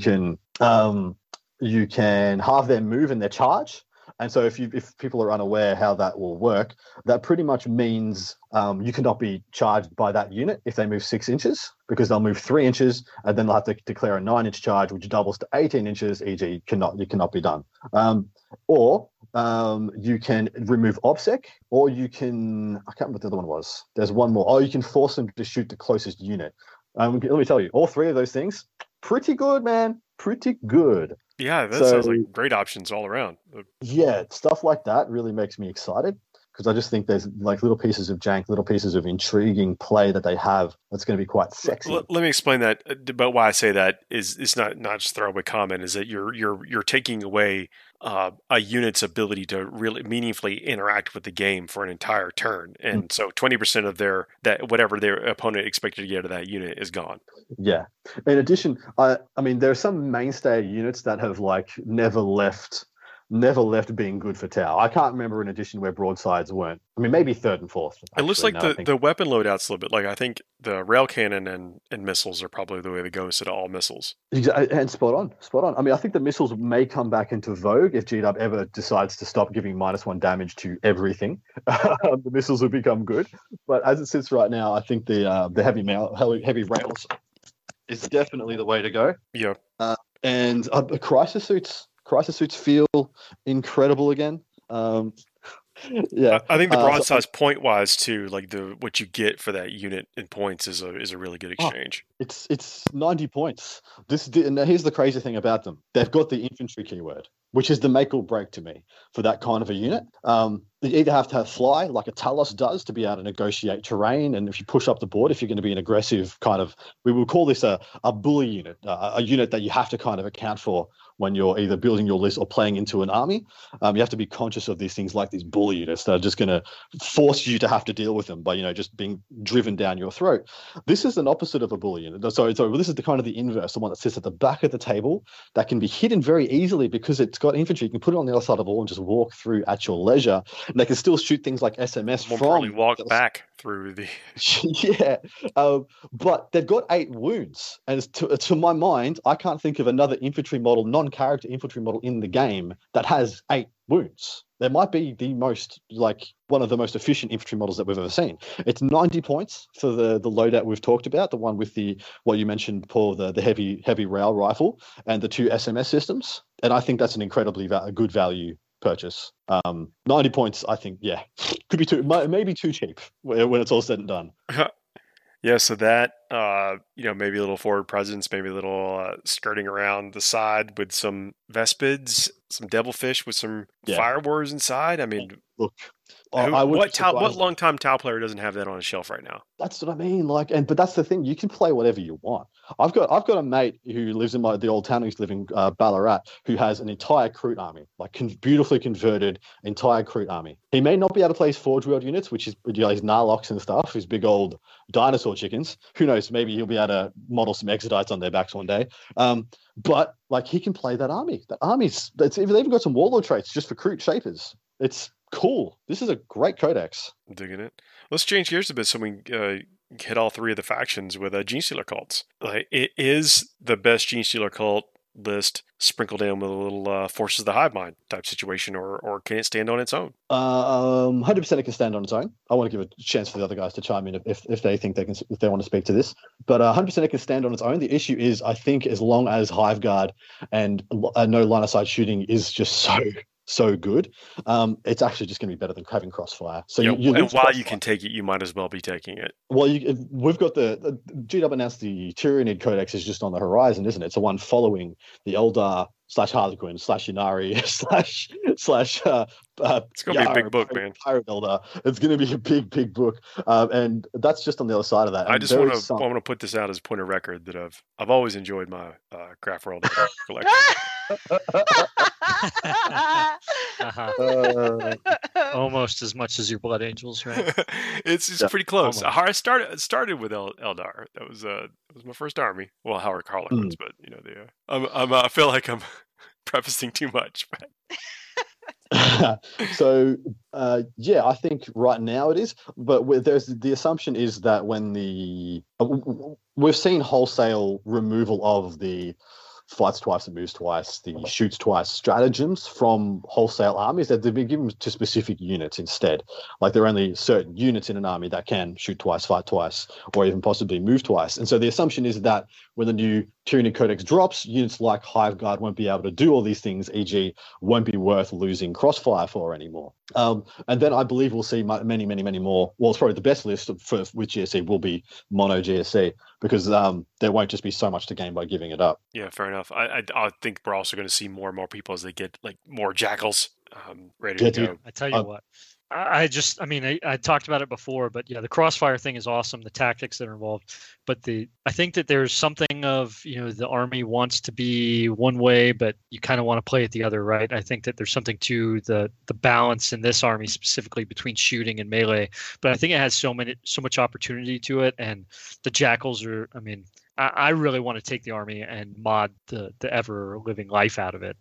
can halve their move and their charge. And so if people are unaware how that will work, that pretty much means you cannot be charged by that unit if they move 6 inches, because they'll move 3 inches and then they'll have to declare a 9-inch charge, which doubles to 18 inches, e.g. you cannot be done. Or you can remove OBSEC, or you can, I can't remember what the other one was. There's one more. Oh, you can force them to shoot the closest unit. Let me tell you, all 3 of those things, pretty good, man. Pretty good. Yeah, that sounds like great options all around. Yeah, stuff like that really makes me excited, because I just think there's like little pieces of jank, little pieces of intriguing play that they have that's going to be quite sexy. Let me explain that. But why I say that is it's not just throwaway comment. Is that you're taking away a unit's ability to really meaningfully interact with the game for an entire turn, and so 20% of whatever their opponent expected to get out of that unit is gone. Yeah. In addition, I mean, there are some mainstay units that have like never left never left being good for Tau. I can't remember an edition where broadsides weren't. I mean, maybe third and fourth. It looks like the weapon loadout's a little bit like, I think the rail cannon and missiles are probably the way to go instead of all missiles. Exactly, and spot on. I mean, I think the missiles may come back into vogue if GW ever decides to stop giving -1 damage to everything. The missiles will become good. But as it sits right now, I think the heavy rails is definitely the way to go. Yeah. And crisis suits feel incredible again. Yeah, I think the broadsides point wise too, like what you get for that unit in points is a really good exchange. It's 90 points. Now here's the crazy thing about them: they've got the infantry keyword, which is the make or break to me for that kind of a unit. You either have to have fly, like a Talos does, to be able to negotiate terrain, and if you push up the board, if you're going to be an aggressive kind of, we will call this a bully unit, a unit that you have to kind of account for when you're either building your list or playing into an army. You have to be conscious of these things like these bully units that are just going to force you to have to deal with them by, just being driven down your throat. This is an opposite of a bully unit. So this is the kind of the inverse, the one that sits at the back of the table that can be hidden very easily because it's got infantry. You can put it on the other side of the wall and just walk through at your leisure. And they can still shoot things like SMS from... walk back through the... Yeah. But they've got 8 wounds. And to my mind, I can't think of another infantry model, non-character infantry model in the game that has 8 wounds. There might be one of the most efficient infantry models that we've ever seen. It's 90 points for the loadout we've talked about, the one with what you mentioned, Paul, the heavy rail rifle and the 2 SMS systems. And I think that's an incredibly good value purchase. 90 points, I think, could be maybe too cheap when it's all said and done. Yeah, so that, maybe a little forward presence, maybe a little skirting around the side with some Vespids, some Devilfish with some Fire Wars inside. I mean, look, what long-time Tau player doesn't have that on a shelf right now? That's what I mean. But that's the thing. You can play whatever you want. I've got a mate who lives in the old town. He's living Ballarat, who has an entire Kroot army, beautifully converted entire Kroot army. He may not be able to play his Forge World units, which is his Narloks and stuff, his big old dinosaur chickens. Who knows? Maybe he'll be able to model some Exodites on their backs one day. But he can play that army. That army's they've even got some warlord traits just for Kroot shapers. It's cool. This is a great codex. I'm digging it. Let's change gears a bit so we hit all 3 of the factions with Genestealer cults. It is the best Genestealer cult list sprinkled in with a little Forces of the Hive Mind type situation, or can it stand on its own? 100% it can stand on its own. I want to give a chance for the other guys to chime in if they think if they want to speak to this. But 100% it can stand on its own. The issue is, I think, as long as Hive Guard and no line of sight shooting is just so good, it's actually just going to be better than having Crossfire. So and while you can take it, you might as well be taking it. Well, we've got the GW announced the Tyranid Codex is just on the horizon, isn't it? It's the one following the Eldar /Harlequin /Ynnari / it's going to be a big book, man. Pirate Eldar. It's going to be a big book, and that's just on the other side of that. I just want to put this out as a point of record that I've always enjoyed my Craft World collection. Almost as much as your Blood Angels, right? It's pretty close. I started with Eldar. That was my first army. Well, Howard Harlequins, but I feel like I'm prefacing too much. So I think right now it is, but there's the assumption is that when we've seen wholesale removal of the fights twice and moves twice, the shoots twice stratagems from wholesale armies, that they've been given to specific units instead. There are only certain units in an army that can shoot twice, fight twice, or even possibly move twice. And so the assumption is that when the new Tyranid Codex drops, units like Hive Guard won't be able to do all these things, e.g. won't be worth losing Crossfire for anymore. And then I believe we'll see many more. Well, it's probably the best list with GSC will be mono GSC, because there won't just be so much to gain by giving it up. Yeah, fair enough. I think we're also going to see more and more people as they get more Jackals ready to go. I tell you what. I talked about it before, but the Crossfire thing is awesome. The tactics that are involved, but I think that there's something of, the army wants to be one way, but you kind of want to play it the other, right? I think that there's something to the balance in this army specifically between shooting and melee, but I think it has so much opportunity to it, and the Jackals are. I really want to take the army and mod the ever living life out of it.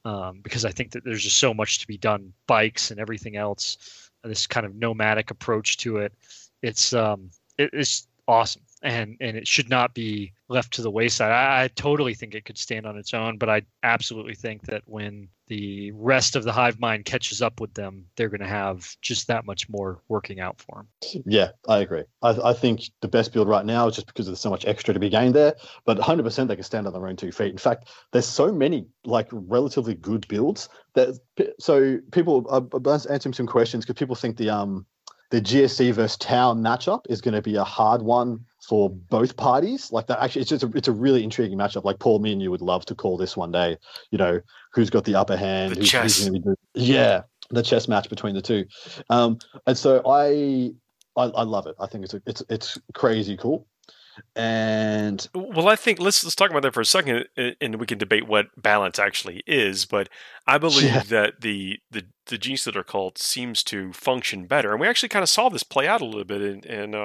because I think that there's just so much to be done, bikes and everything else, this kind of nomadic approach to it. It's awesome, and it should not be left to the wayside. I totally think it could stand on its own, but I absolutely think that when the rest of the hive mind catches up with them, they're going to have just that much more working out for them. Yeah, I agree. I think the best build right now is just because there's so much extra to be gained there, but 100% they can stand on their own 2 feet. In fact, there's so many like relatively good builds that so people are answering some questions because people think the GSC versus Tau matchup is going to be a hard one for both parties. Like that, actually, it's a really intriguing matchup. Like Paul, me and you would love to call this one day. You know, who's got the upper hand? Who's going to be good? Yeah, the chess match between the two. And so I love it. I think it's crazy cool. And well, I think let's talk about that for a second, and we can debate what balance actually is. But I believe that the Gene Stealer cult seems to function better, and we actually kind of saw this play out a little bit in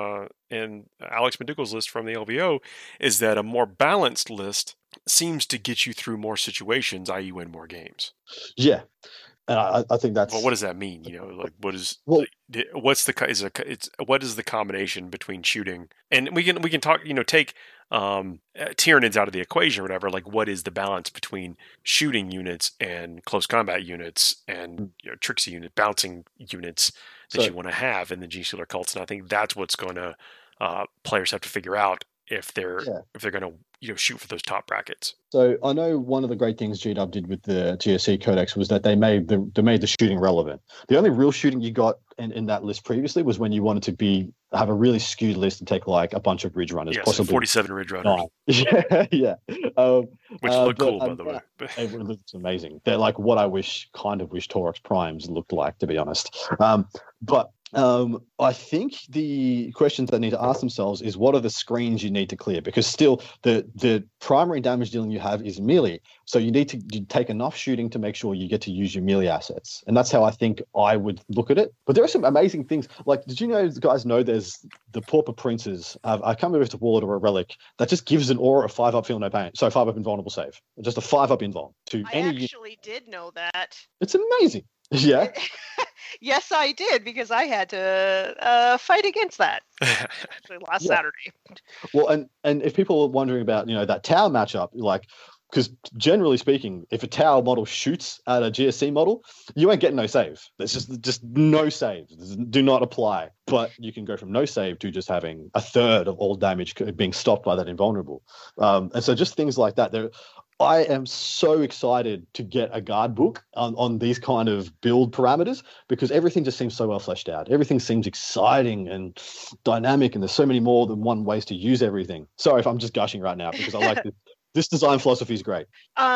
Alex McDougall's list from the LVO. Is that a more balanced list seems to get you through more situations, i.e., win more games? Yeah. And I think that's. Well, what does that mean? You know, like what is what is the combination between shooting and we can talk. You know, take Tyranids out of the equation or whatever. Like, what is the balance between shooting units and close combat units and tricksy unit bouncing units that you want to have in the Gene Stealer cults? And I think that's what's going to players have to figure out if they're going to shoot for those top brackets. So I know one of the great things GW did with the GSC Codex was that they made the shooting relevant. The only real shooting you got in that list previously was when you wanted to have a really skewed list and take like a bunch of Ridge Runners, possibly so 47 Ridge Runners. Yeah. Which look cool, by the way. It looks amazing. They're like what I wish Taurox Primes looked like, to be honest. But I think the questions they need to ask themselves is what are the screens you need to clear? Because still the primary damage dealing you have is melee. So you need to take enough shooting to make sure you get to use your melee assets. And that's how I think I would look at it. But there are some amazing things. Like, did you guys know there's the Pauper Princes? I can't remember if it's a Warlord or a Relic that just gives an aura of 5-up feel no pain. So 5-up invulnerable save. Just a 5-up invuln to any unit. I actually did know that. It's amazing. Yeah. Yes, I did, because I had to fight against that actually last Saturday. Well, and if people are wondering about that Tau matchup, like, because generally speaking, if a Tau model shoots at a GSC model, you ain't getting no save. There's just no save. Do not apply. But you can go from no save to just having a third of all damage being stopped by that invulnerable. And so just things like that. I am so excited to get a guard book on these kind of build parameters because everything just seems so well fleshed out. Everything seems exciting and dynamic, and there's so many more than one ways to use everything. Sorry if I'm just gushing right now because I like this. This design philosophy is great.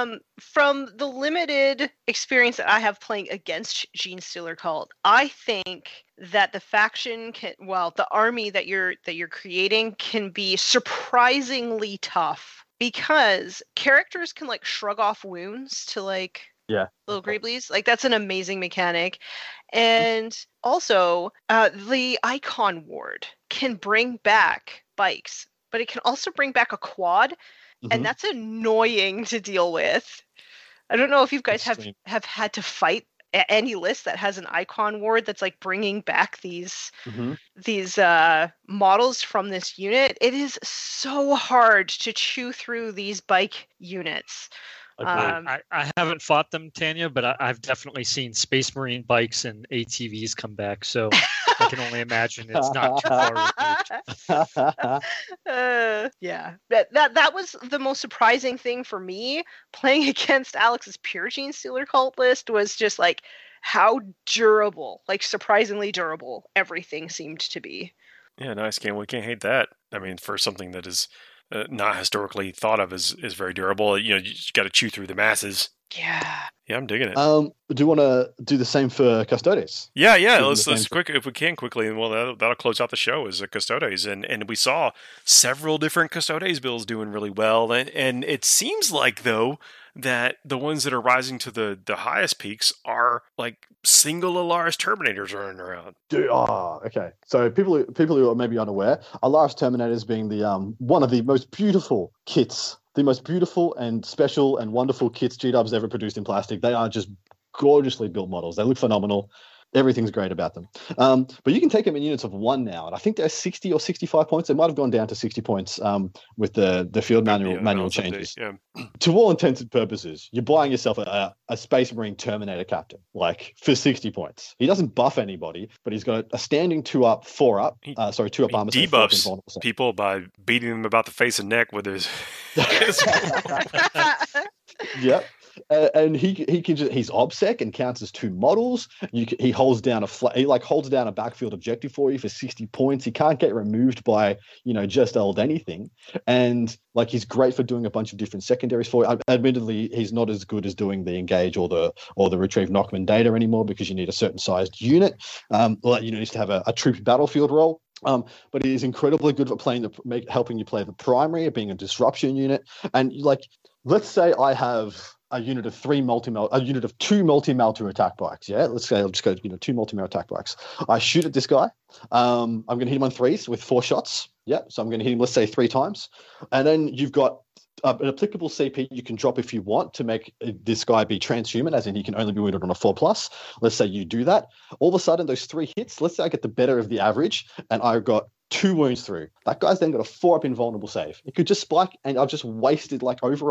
From the limited experience that I have playing against Gene Stealer Cult, I think that the faction the army that you're creating can be surprisingly tough. Because characters can like shrug off wounds to little Greeblies. Like that's an amazing mechanic. And also the Icon Ward can bring back bikes, but it can also bring back a quad. And that's annoying to deal with. I don't know if you guys have had to fight any list that has an Icon Ward that's like bringing back these models from this unit. It is so hard to chew through these bike units. I haven't fought them, Tanya, but I've definitely seen Space Marine bikes and ATVs come back, so I can only imagine it's not too far removed. Yeah, that was the most surprising thing for me playing against Alex's pure Gene Stealer cult list was just like how durable, like surprisingly durable, everything seemed to be. Yeah, nice game. We can't hate that. I mean, for something that is not historically thought of as very durable, you just got to chew through the masses. Yeah, I'm digging it. Do you want to do the same for Custodes? Yeah. Let's quick if we can quickly, and that'll close out the show as a Custodes, and we saw several different Custodes builds doing really well, and it seems like though that the ones that are rising to the highest peaks are like single Alaris Terminators running around. Okay. So people who are maybe unaware, Alaris Terminators being the one of the most beautiful kits the most beautiful and special and wonderful kits G-Dub's ever produced in plastic. They are just gorgeously built models. They look phenomenal. Everything's great about them. But you can take them in units of 1 now, and I think they're 60 or 65 points. They might have gone down to 60 points with the field manual changes. Yeah. To all intents and purposes, you're buying yourself a Space Marine Terminator captain, like, for 60 points. He doesn't buff anybody, but he's got a standing 2-up, 4-up, 2-up armor. He debuffs people by beating them about the face and neck with his... Yep. And he can just, he's OBSEC and counts as 2 models. He holds down a backfield objective for you for 60 points. He can't get removed by just old anything, and like he's great for doing a bunch of different secondaries for you. Admittedly, he's not as good as doing the engage or the retrieve Knockman data anymore, because you need a certain sized unit. You need to have a troop battlefield role. But it is incredibly good for helping you play the primary, being a disruption unit. And let's say I have a unit of 2 multi-melter attack bikes. Yeah, let's say I'll just go 2 multi-melter attack bikes. I shoot at this guy. I'm going to hit him on 3s with 4 shots. Yeah, so I'm going to hit him, let's say, 3 times. And then you've got an applicable CP you can drop if you want to make this guy be transhuman, as in he can only be wounded on a 4+. Let's say you do that. All of a sudden, those 3 hits, let's say I get the better of the average, and I've got 2 wounds through. That guy's then got a 4-up invulnerable save. It could just spike, and I've just wasted over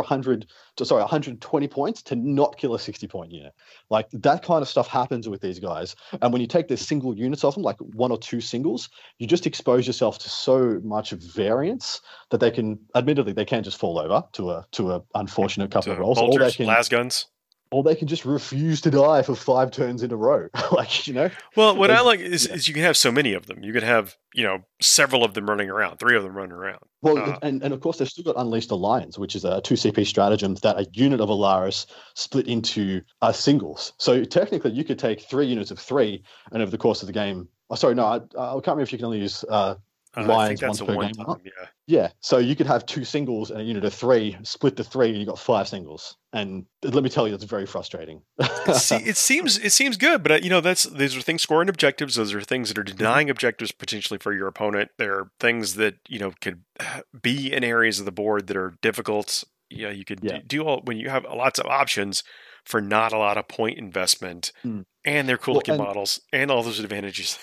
120 points to not kill a 60-point unit. Like, that kind of stuff happens with these guys. And when you take the single units of them, like 1 or 2 singles, you just expose yourself to so much variance that they can just fall over to a unfortunate couple of rolls. Bolters, las guns. Or they can just refuse to die for 5 turns in a row. Well, what I like is you can have so many of them. You could have, several of them running around, 3 of them running around. Well, and of course, they've still got Unleashed Alliance, which is a 2 CP stratagem that a unit of Alaris split into singles. So technically, you could take 3 units of 3, and over the course of the game... I can't remember if you can only use... Lions once per game. Yeah. So you could have 2 singles and a unit of 3, split the 3, and you got 5 singles. And let me tell you, it's very frustrating. It seems good, but these are things scoring objectives. Those are things that are denying objectives potentially for your opponent. There are things that could be in areas of the board that are difficult. You could do all when you have lots of options for not a lot of point investment, and they're cool looking models and all those advantages.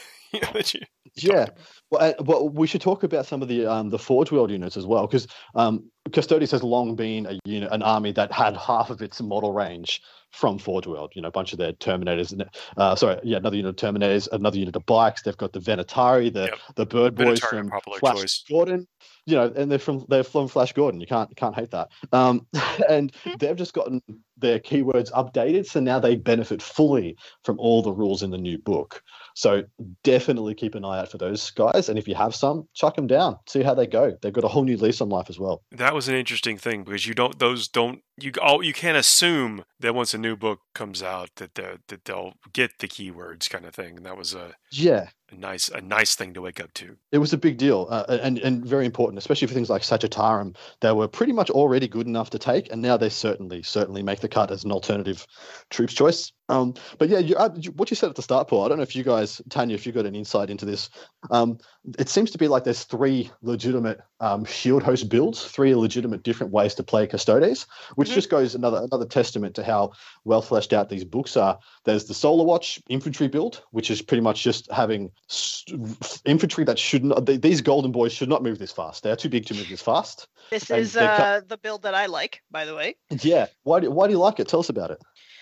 Well, we should talk about some of the Forge World units as well, because Custodes has long been an army that had half of its model range from Forge World. A bunch of their Terminators. Another unit of Terminators, another unit of bikes. They've got the Venatari, the Bird Boys from Flash Gordon. And they're from Flash Gordon. You can't hate that. And they've just gotten their keywords updated, so now they benefit fully from all the rules in the new book. So definitely keep an eye out for those guys, and if you have some, chuck them down, see how they go. They've got a whole new lease on life as well. That was an interesting thing, because you can't assume that once a new book comes out that they'll get the keywords kind of thing, and that was a nice thing to wake up to. It was a big deal, and very important, especially for things like Sagittarium. They were pretty much already good enough to take, and now they certainly make the cut as an alternative troops choice. But yeah, what you said at the start, Paul, I don't know if you guys, Tanya, if you got an insight into this. It seems to be like there's 3 legitimate shield host builds, 3 legitimate different ways to play Custodes, which just goes another testament to how well fleshed out these books are. There's the Solar Watch infantry build, which is pretty much just having infantry that shouldn't. These golden boys should not move this fast. They are too big to move this fast. This is the build that I like, by the way. Yeah. Why do you like it? Tell us about it.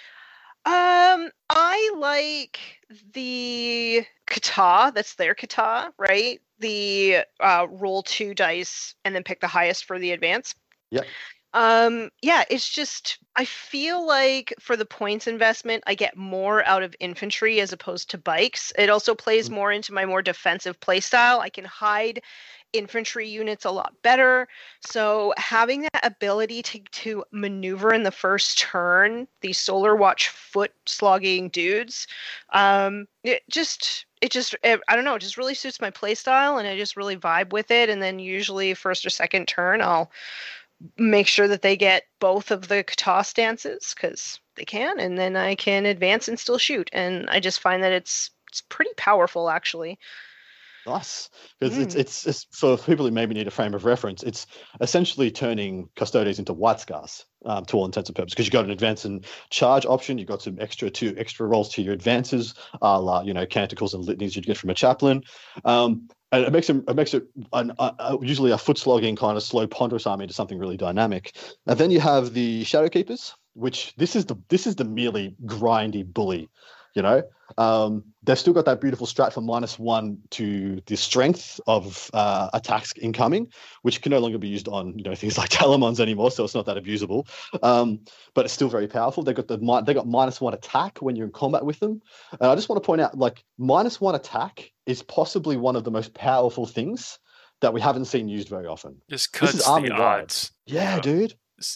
I like the kata. That's their kata, right? The roll 2 dice and then pick the highest for the advance. Yep. It's just, I feel like for the points investment, I get more out of infantry as opposed to bikes. It also plays more into my more defensive play style. I can hide infantry units a lot better. So having that ability to maneuver in the first turn, these Solar Watch foot slogging dudes, it just I don't know, it just really suits my play style, and I just really vibe with it. And then usually first or second turn, I'll make sure that they get both of the kata stances, because they can, and then I can advance and still shoot. And I just find that it's pretty powerful, actually. Nice, because it's for people who maybe need a frame of reference. It's essentially turning Custodes into White Scars to all intents and purposes, because you got an advance and charge option. You got some extra rolls to your advances, canticles and litanies you'd get from a chaplain. And it makes it usually a foot slogging kind of slow ponderous army into something really dynamic. And then you have the Shadow Keepers, which this is the merely grindy bully. They've still got that beautiful strat for -1 to the strength of attacks incoming, which can no longer be used on things like Telemons anymore, so it's not that abusable. But it's still very powerful. They got -1 attack when you're in combat with them, and I just want to point out, like, -1 attack is possibly one of the most powerful things that we haven't seen used very often. Just cuts the odds. Yeah, dude.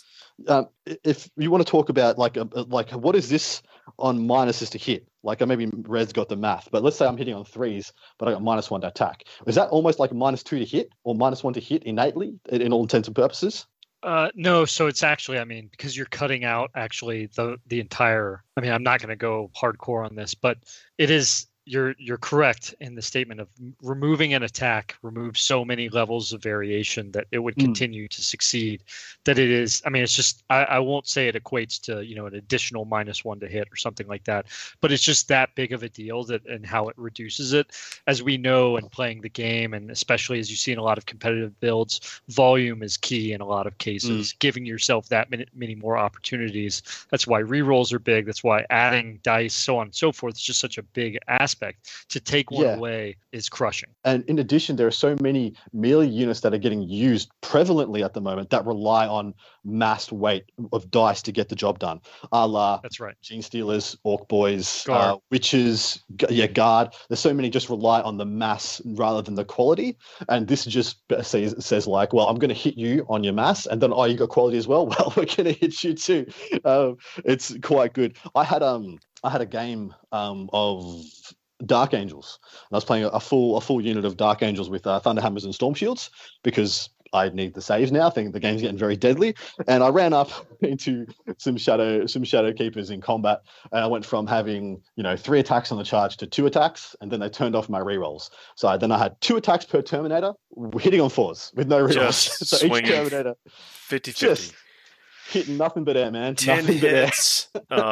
If you want to talk about like what is this on minuses to hit? Like, maybe Red's got the math, but let's say I'm hitting on 3s, but I got -1 to attack. Is that almost like a -2 to hit, or -1 to hit innately in all intents and purposes? No, so it's actually, because you're cutting out actually the entire. I'm not going to go hardcore on this, but it is. You're correct in the statement of removing an attack removes so many levels of variation that it would continue to succeed. That it is, it's just, I won't say it equates to an additional -1 to hit or something like that, but it's just that big of a deal and how it reduces it. As we know in playing the game, and especially as you see in a lot of competitive builds, volume is key in a lot of cases. Giving yourself that many more opportunities. That's why rerolls are big. That's why adding dice, so on and so forth, is just such a big aspect. To take one away is crushing. And in addition, there are so many melee units that are getting used prevalently at the moment that rely on massed weight of dice to get the job done. That's right. Gene Stealers, Orc Boys, Witches, Guard. There's so many just rely on the mass rather than the quality. And this just says like, well, I'm going to hit you on your mass, and then, you got quality as well. Well, we're going to hit you too. It's quite good. I had a game of Dark Angels, and I was playing a full unit of Dark Angels with Thunderhammers and Storm Shields, because I need the saves now. I think the game's getting very deadly, and I ran up into some shadow keepers in combat, and I went from having 3 attacks on the charge to 2 attacks, and then they turned off my rerolls. So then I had 2 attacks per Terminator, hitting on 4s with no rerolls. So each Terminator 50-50. Hitting nothing but air, man. 10 hits,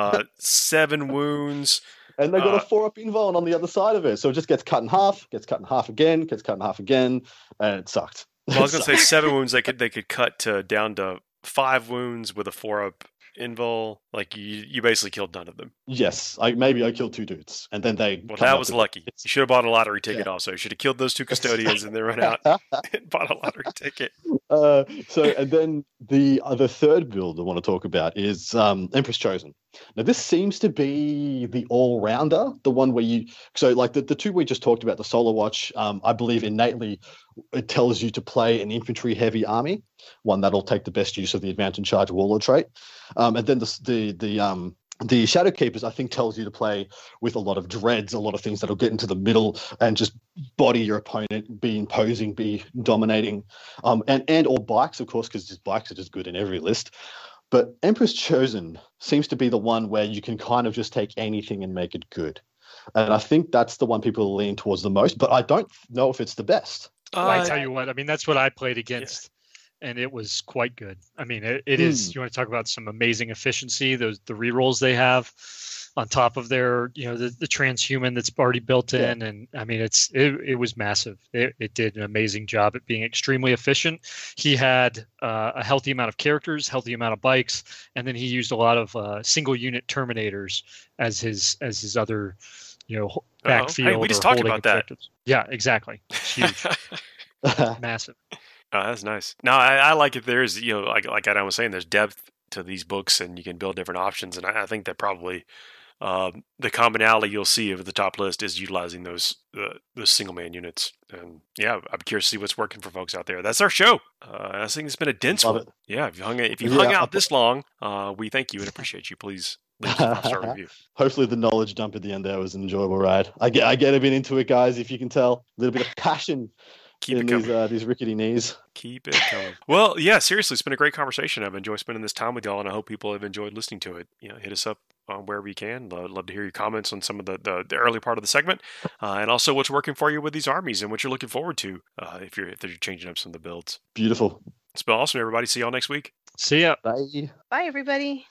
7 wounds. And they got a 4-up invuln on the other side of it. So it just gets cut in half, again, and it sucked. Well, I was going to say 7 wounds they could cut down to 5 wounds with a 4-up invul. Like, you basically killed none of them. Yes, maybe I killed 2 dudes, and then they. Well, that was lucky. You should have bought a lottery ticket. Also, you should have killed those 2 custodians and then run out and bought a lottery ticket. And then the third build I want to talk about is Empress Chosen. Now, this seems to be the all-rounder, the one where the 2 we just talked about, the Solar Watch, I believe innately it tells you to play an infantry-heavy army, one that'll take the best use of the advance and charge warlord trait. And then the Shadow Keepers, I think, tells you to play with a lot of dreads, a lot of things that'll get into the middle and just body your opponent, be imposing, be dominating, and or bikes, of course, because bikes are just good in every list. But Empress Chosen seems to be the one where you can kind of just take anything and make it good. And I think that's the one people lean towards the most, but I don't know if it's the best. I tell you what, that's what I played against. And it was quite good. It is. You want to talk about some amazing efficiency? The rerolls they have on top of their, the transhuman that's already built in, and it was massive. It did an amazing job at being extremely efficient. He had a healthy amount of characters, healthy amount of bikes, and then he used a lot of single unit Terminators as his other, backfield. Hey, we just talked about that. Yeah, exactly. It's huge, massive. Oh, that's nice. No, I like it. There's, like Adam was saying, there's depth to these books, and you can build different options. And I think that probably the commonality you'll see of the top list is utilizing those single man units. And yeah, I'm curious to see what's working for folks out there. That's our show. I think it's been a dense one. Yeah, if you hung out this long, we thank you and appreciate you. Please leave us a 5-star review. Hopefully the knowledge dump at the end there was an enjoyable ride. I get a bit into it, guys. If you can tell, a little bit of passion. Keep it coming. These rickety knees. Keep it coming. Well, yeah, seriously, it's been a great conversation. I've enjoyed spending this time with y'all, and I hope people have enjoyed listening to it. Hit us up wherever you can. Love to hear your comments on some of the early part of the segment, and also what's working for you with these armies and what you're looking forward to if you're changing up some of the builds. Beautiful. It's been awesome, everybody. See y'all next week. See ya. Bye. Bye, everybody.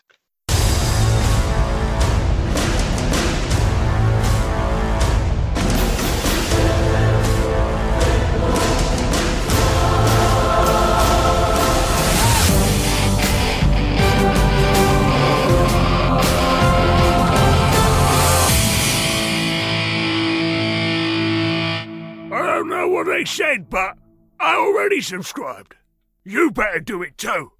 I don't know what they said, but I already subscribed. You better do it too.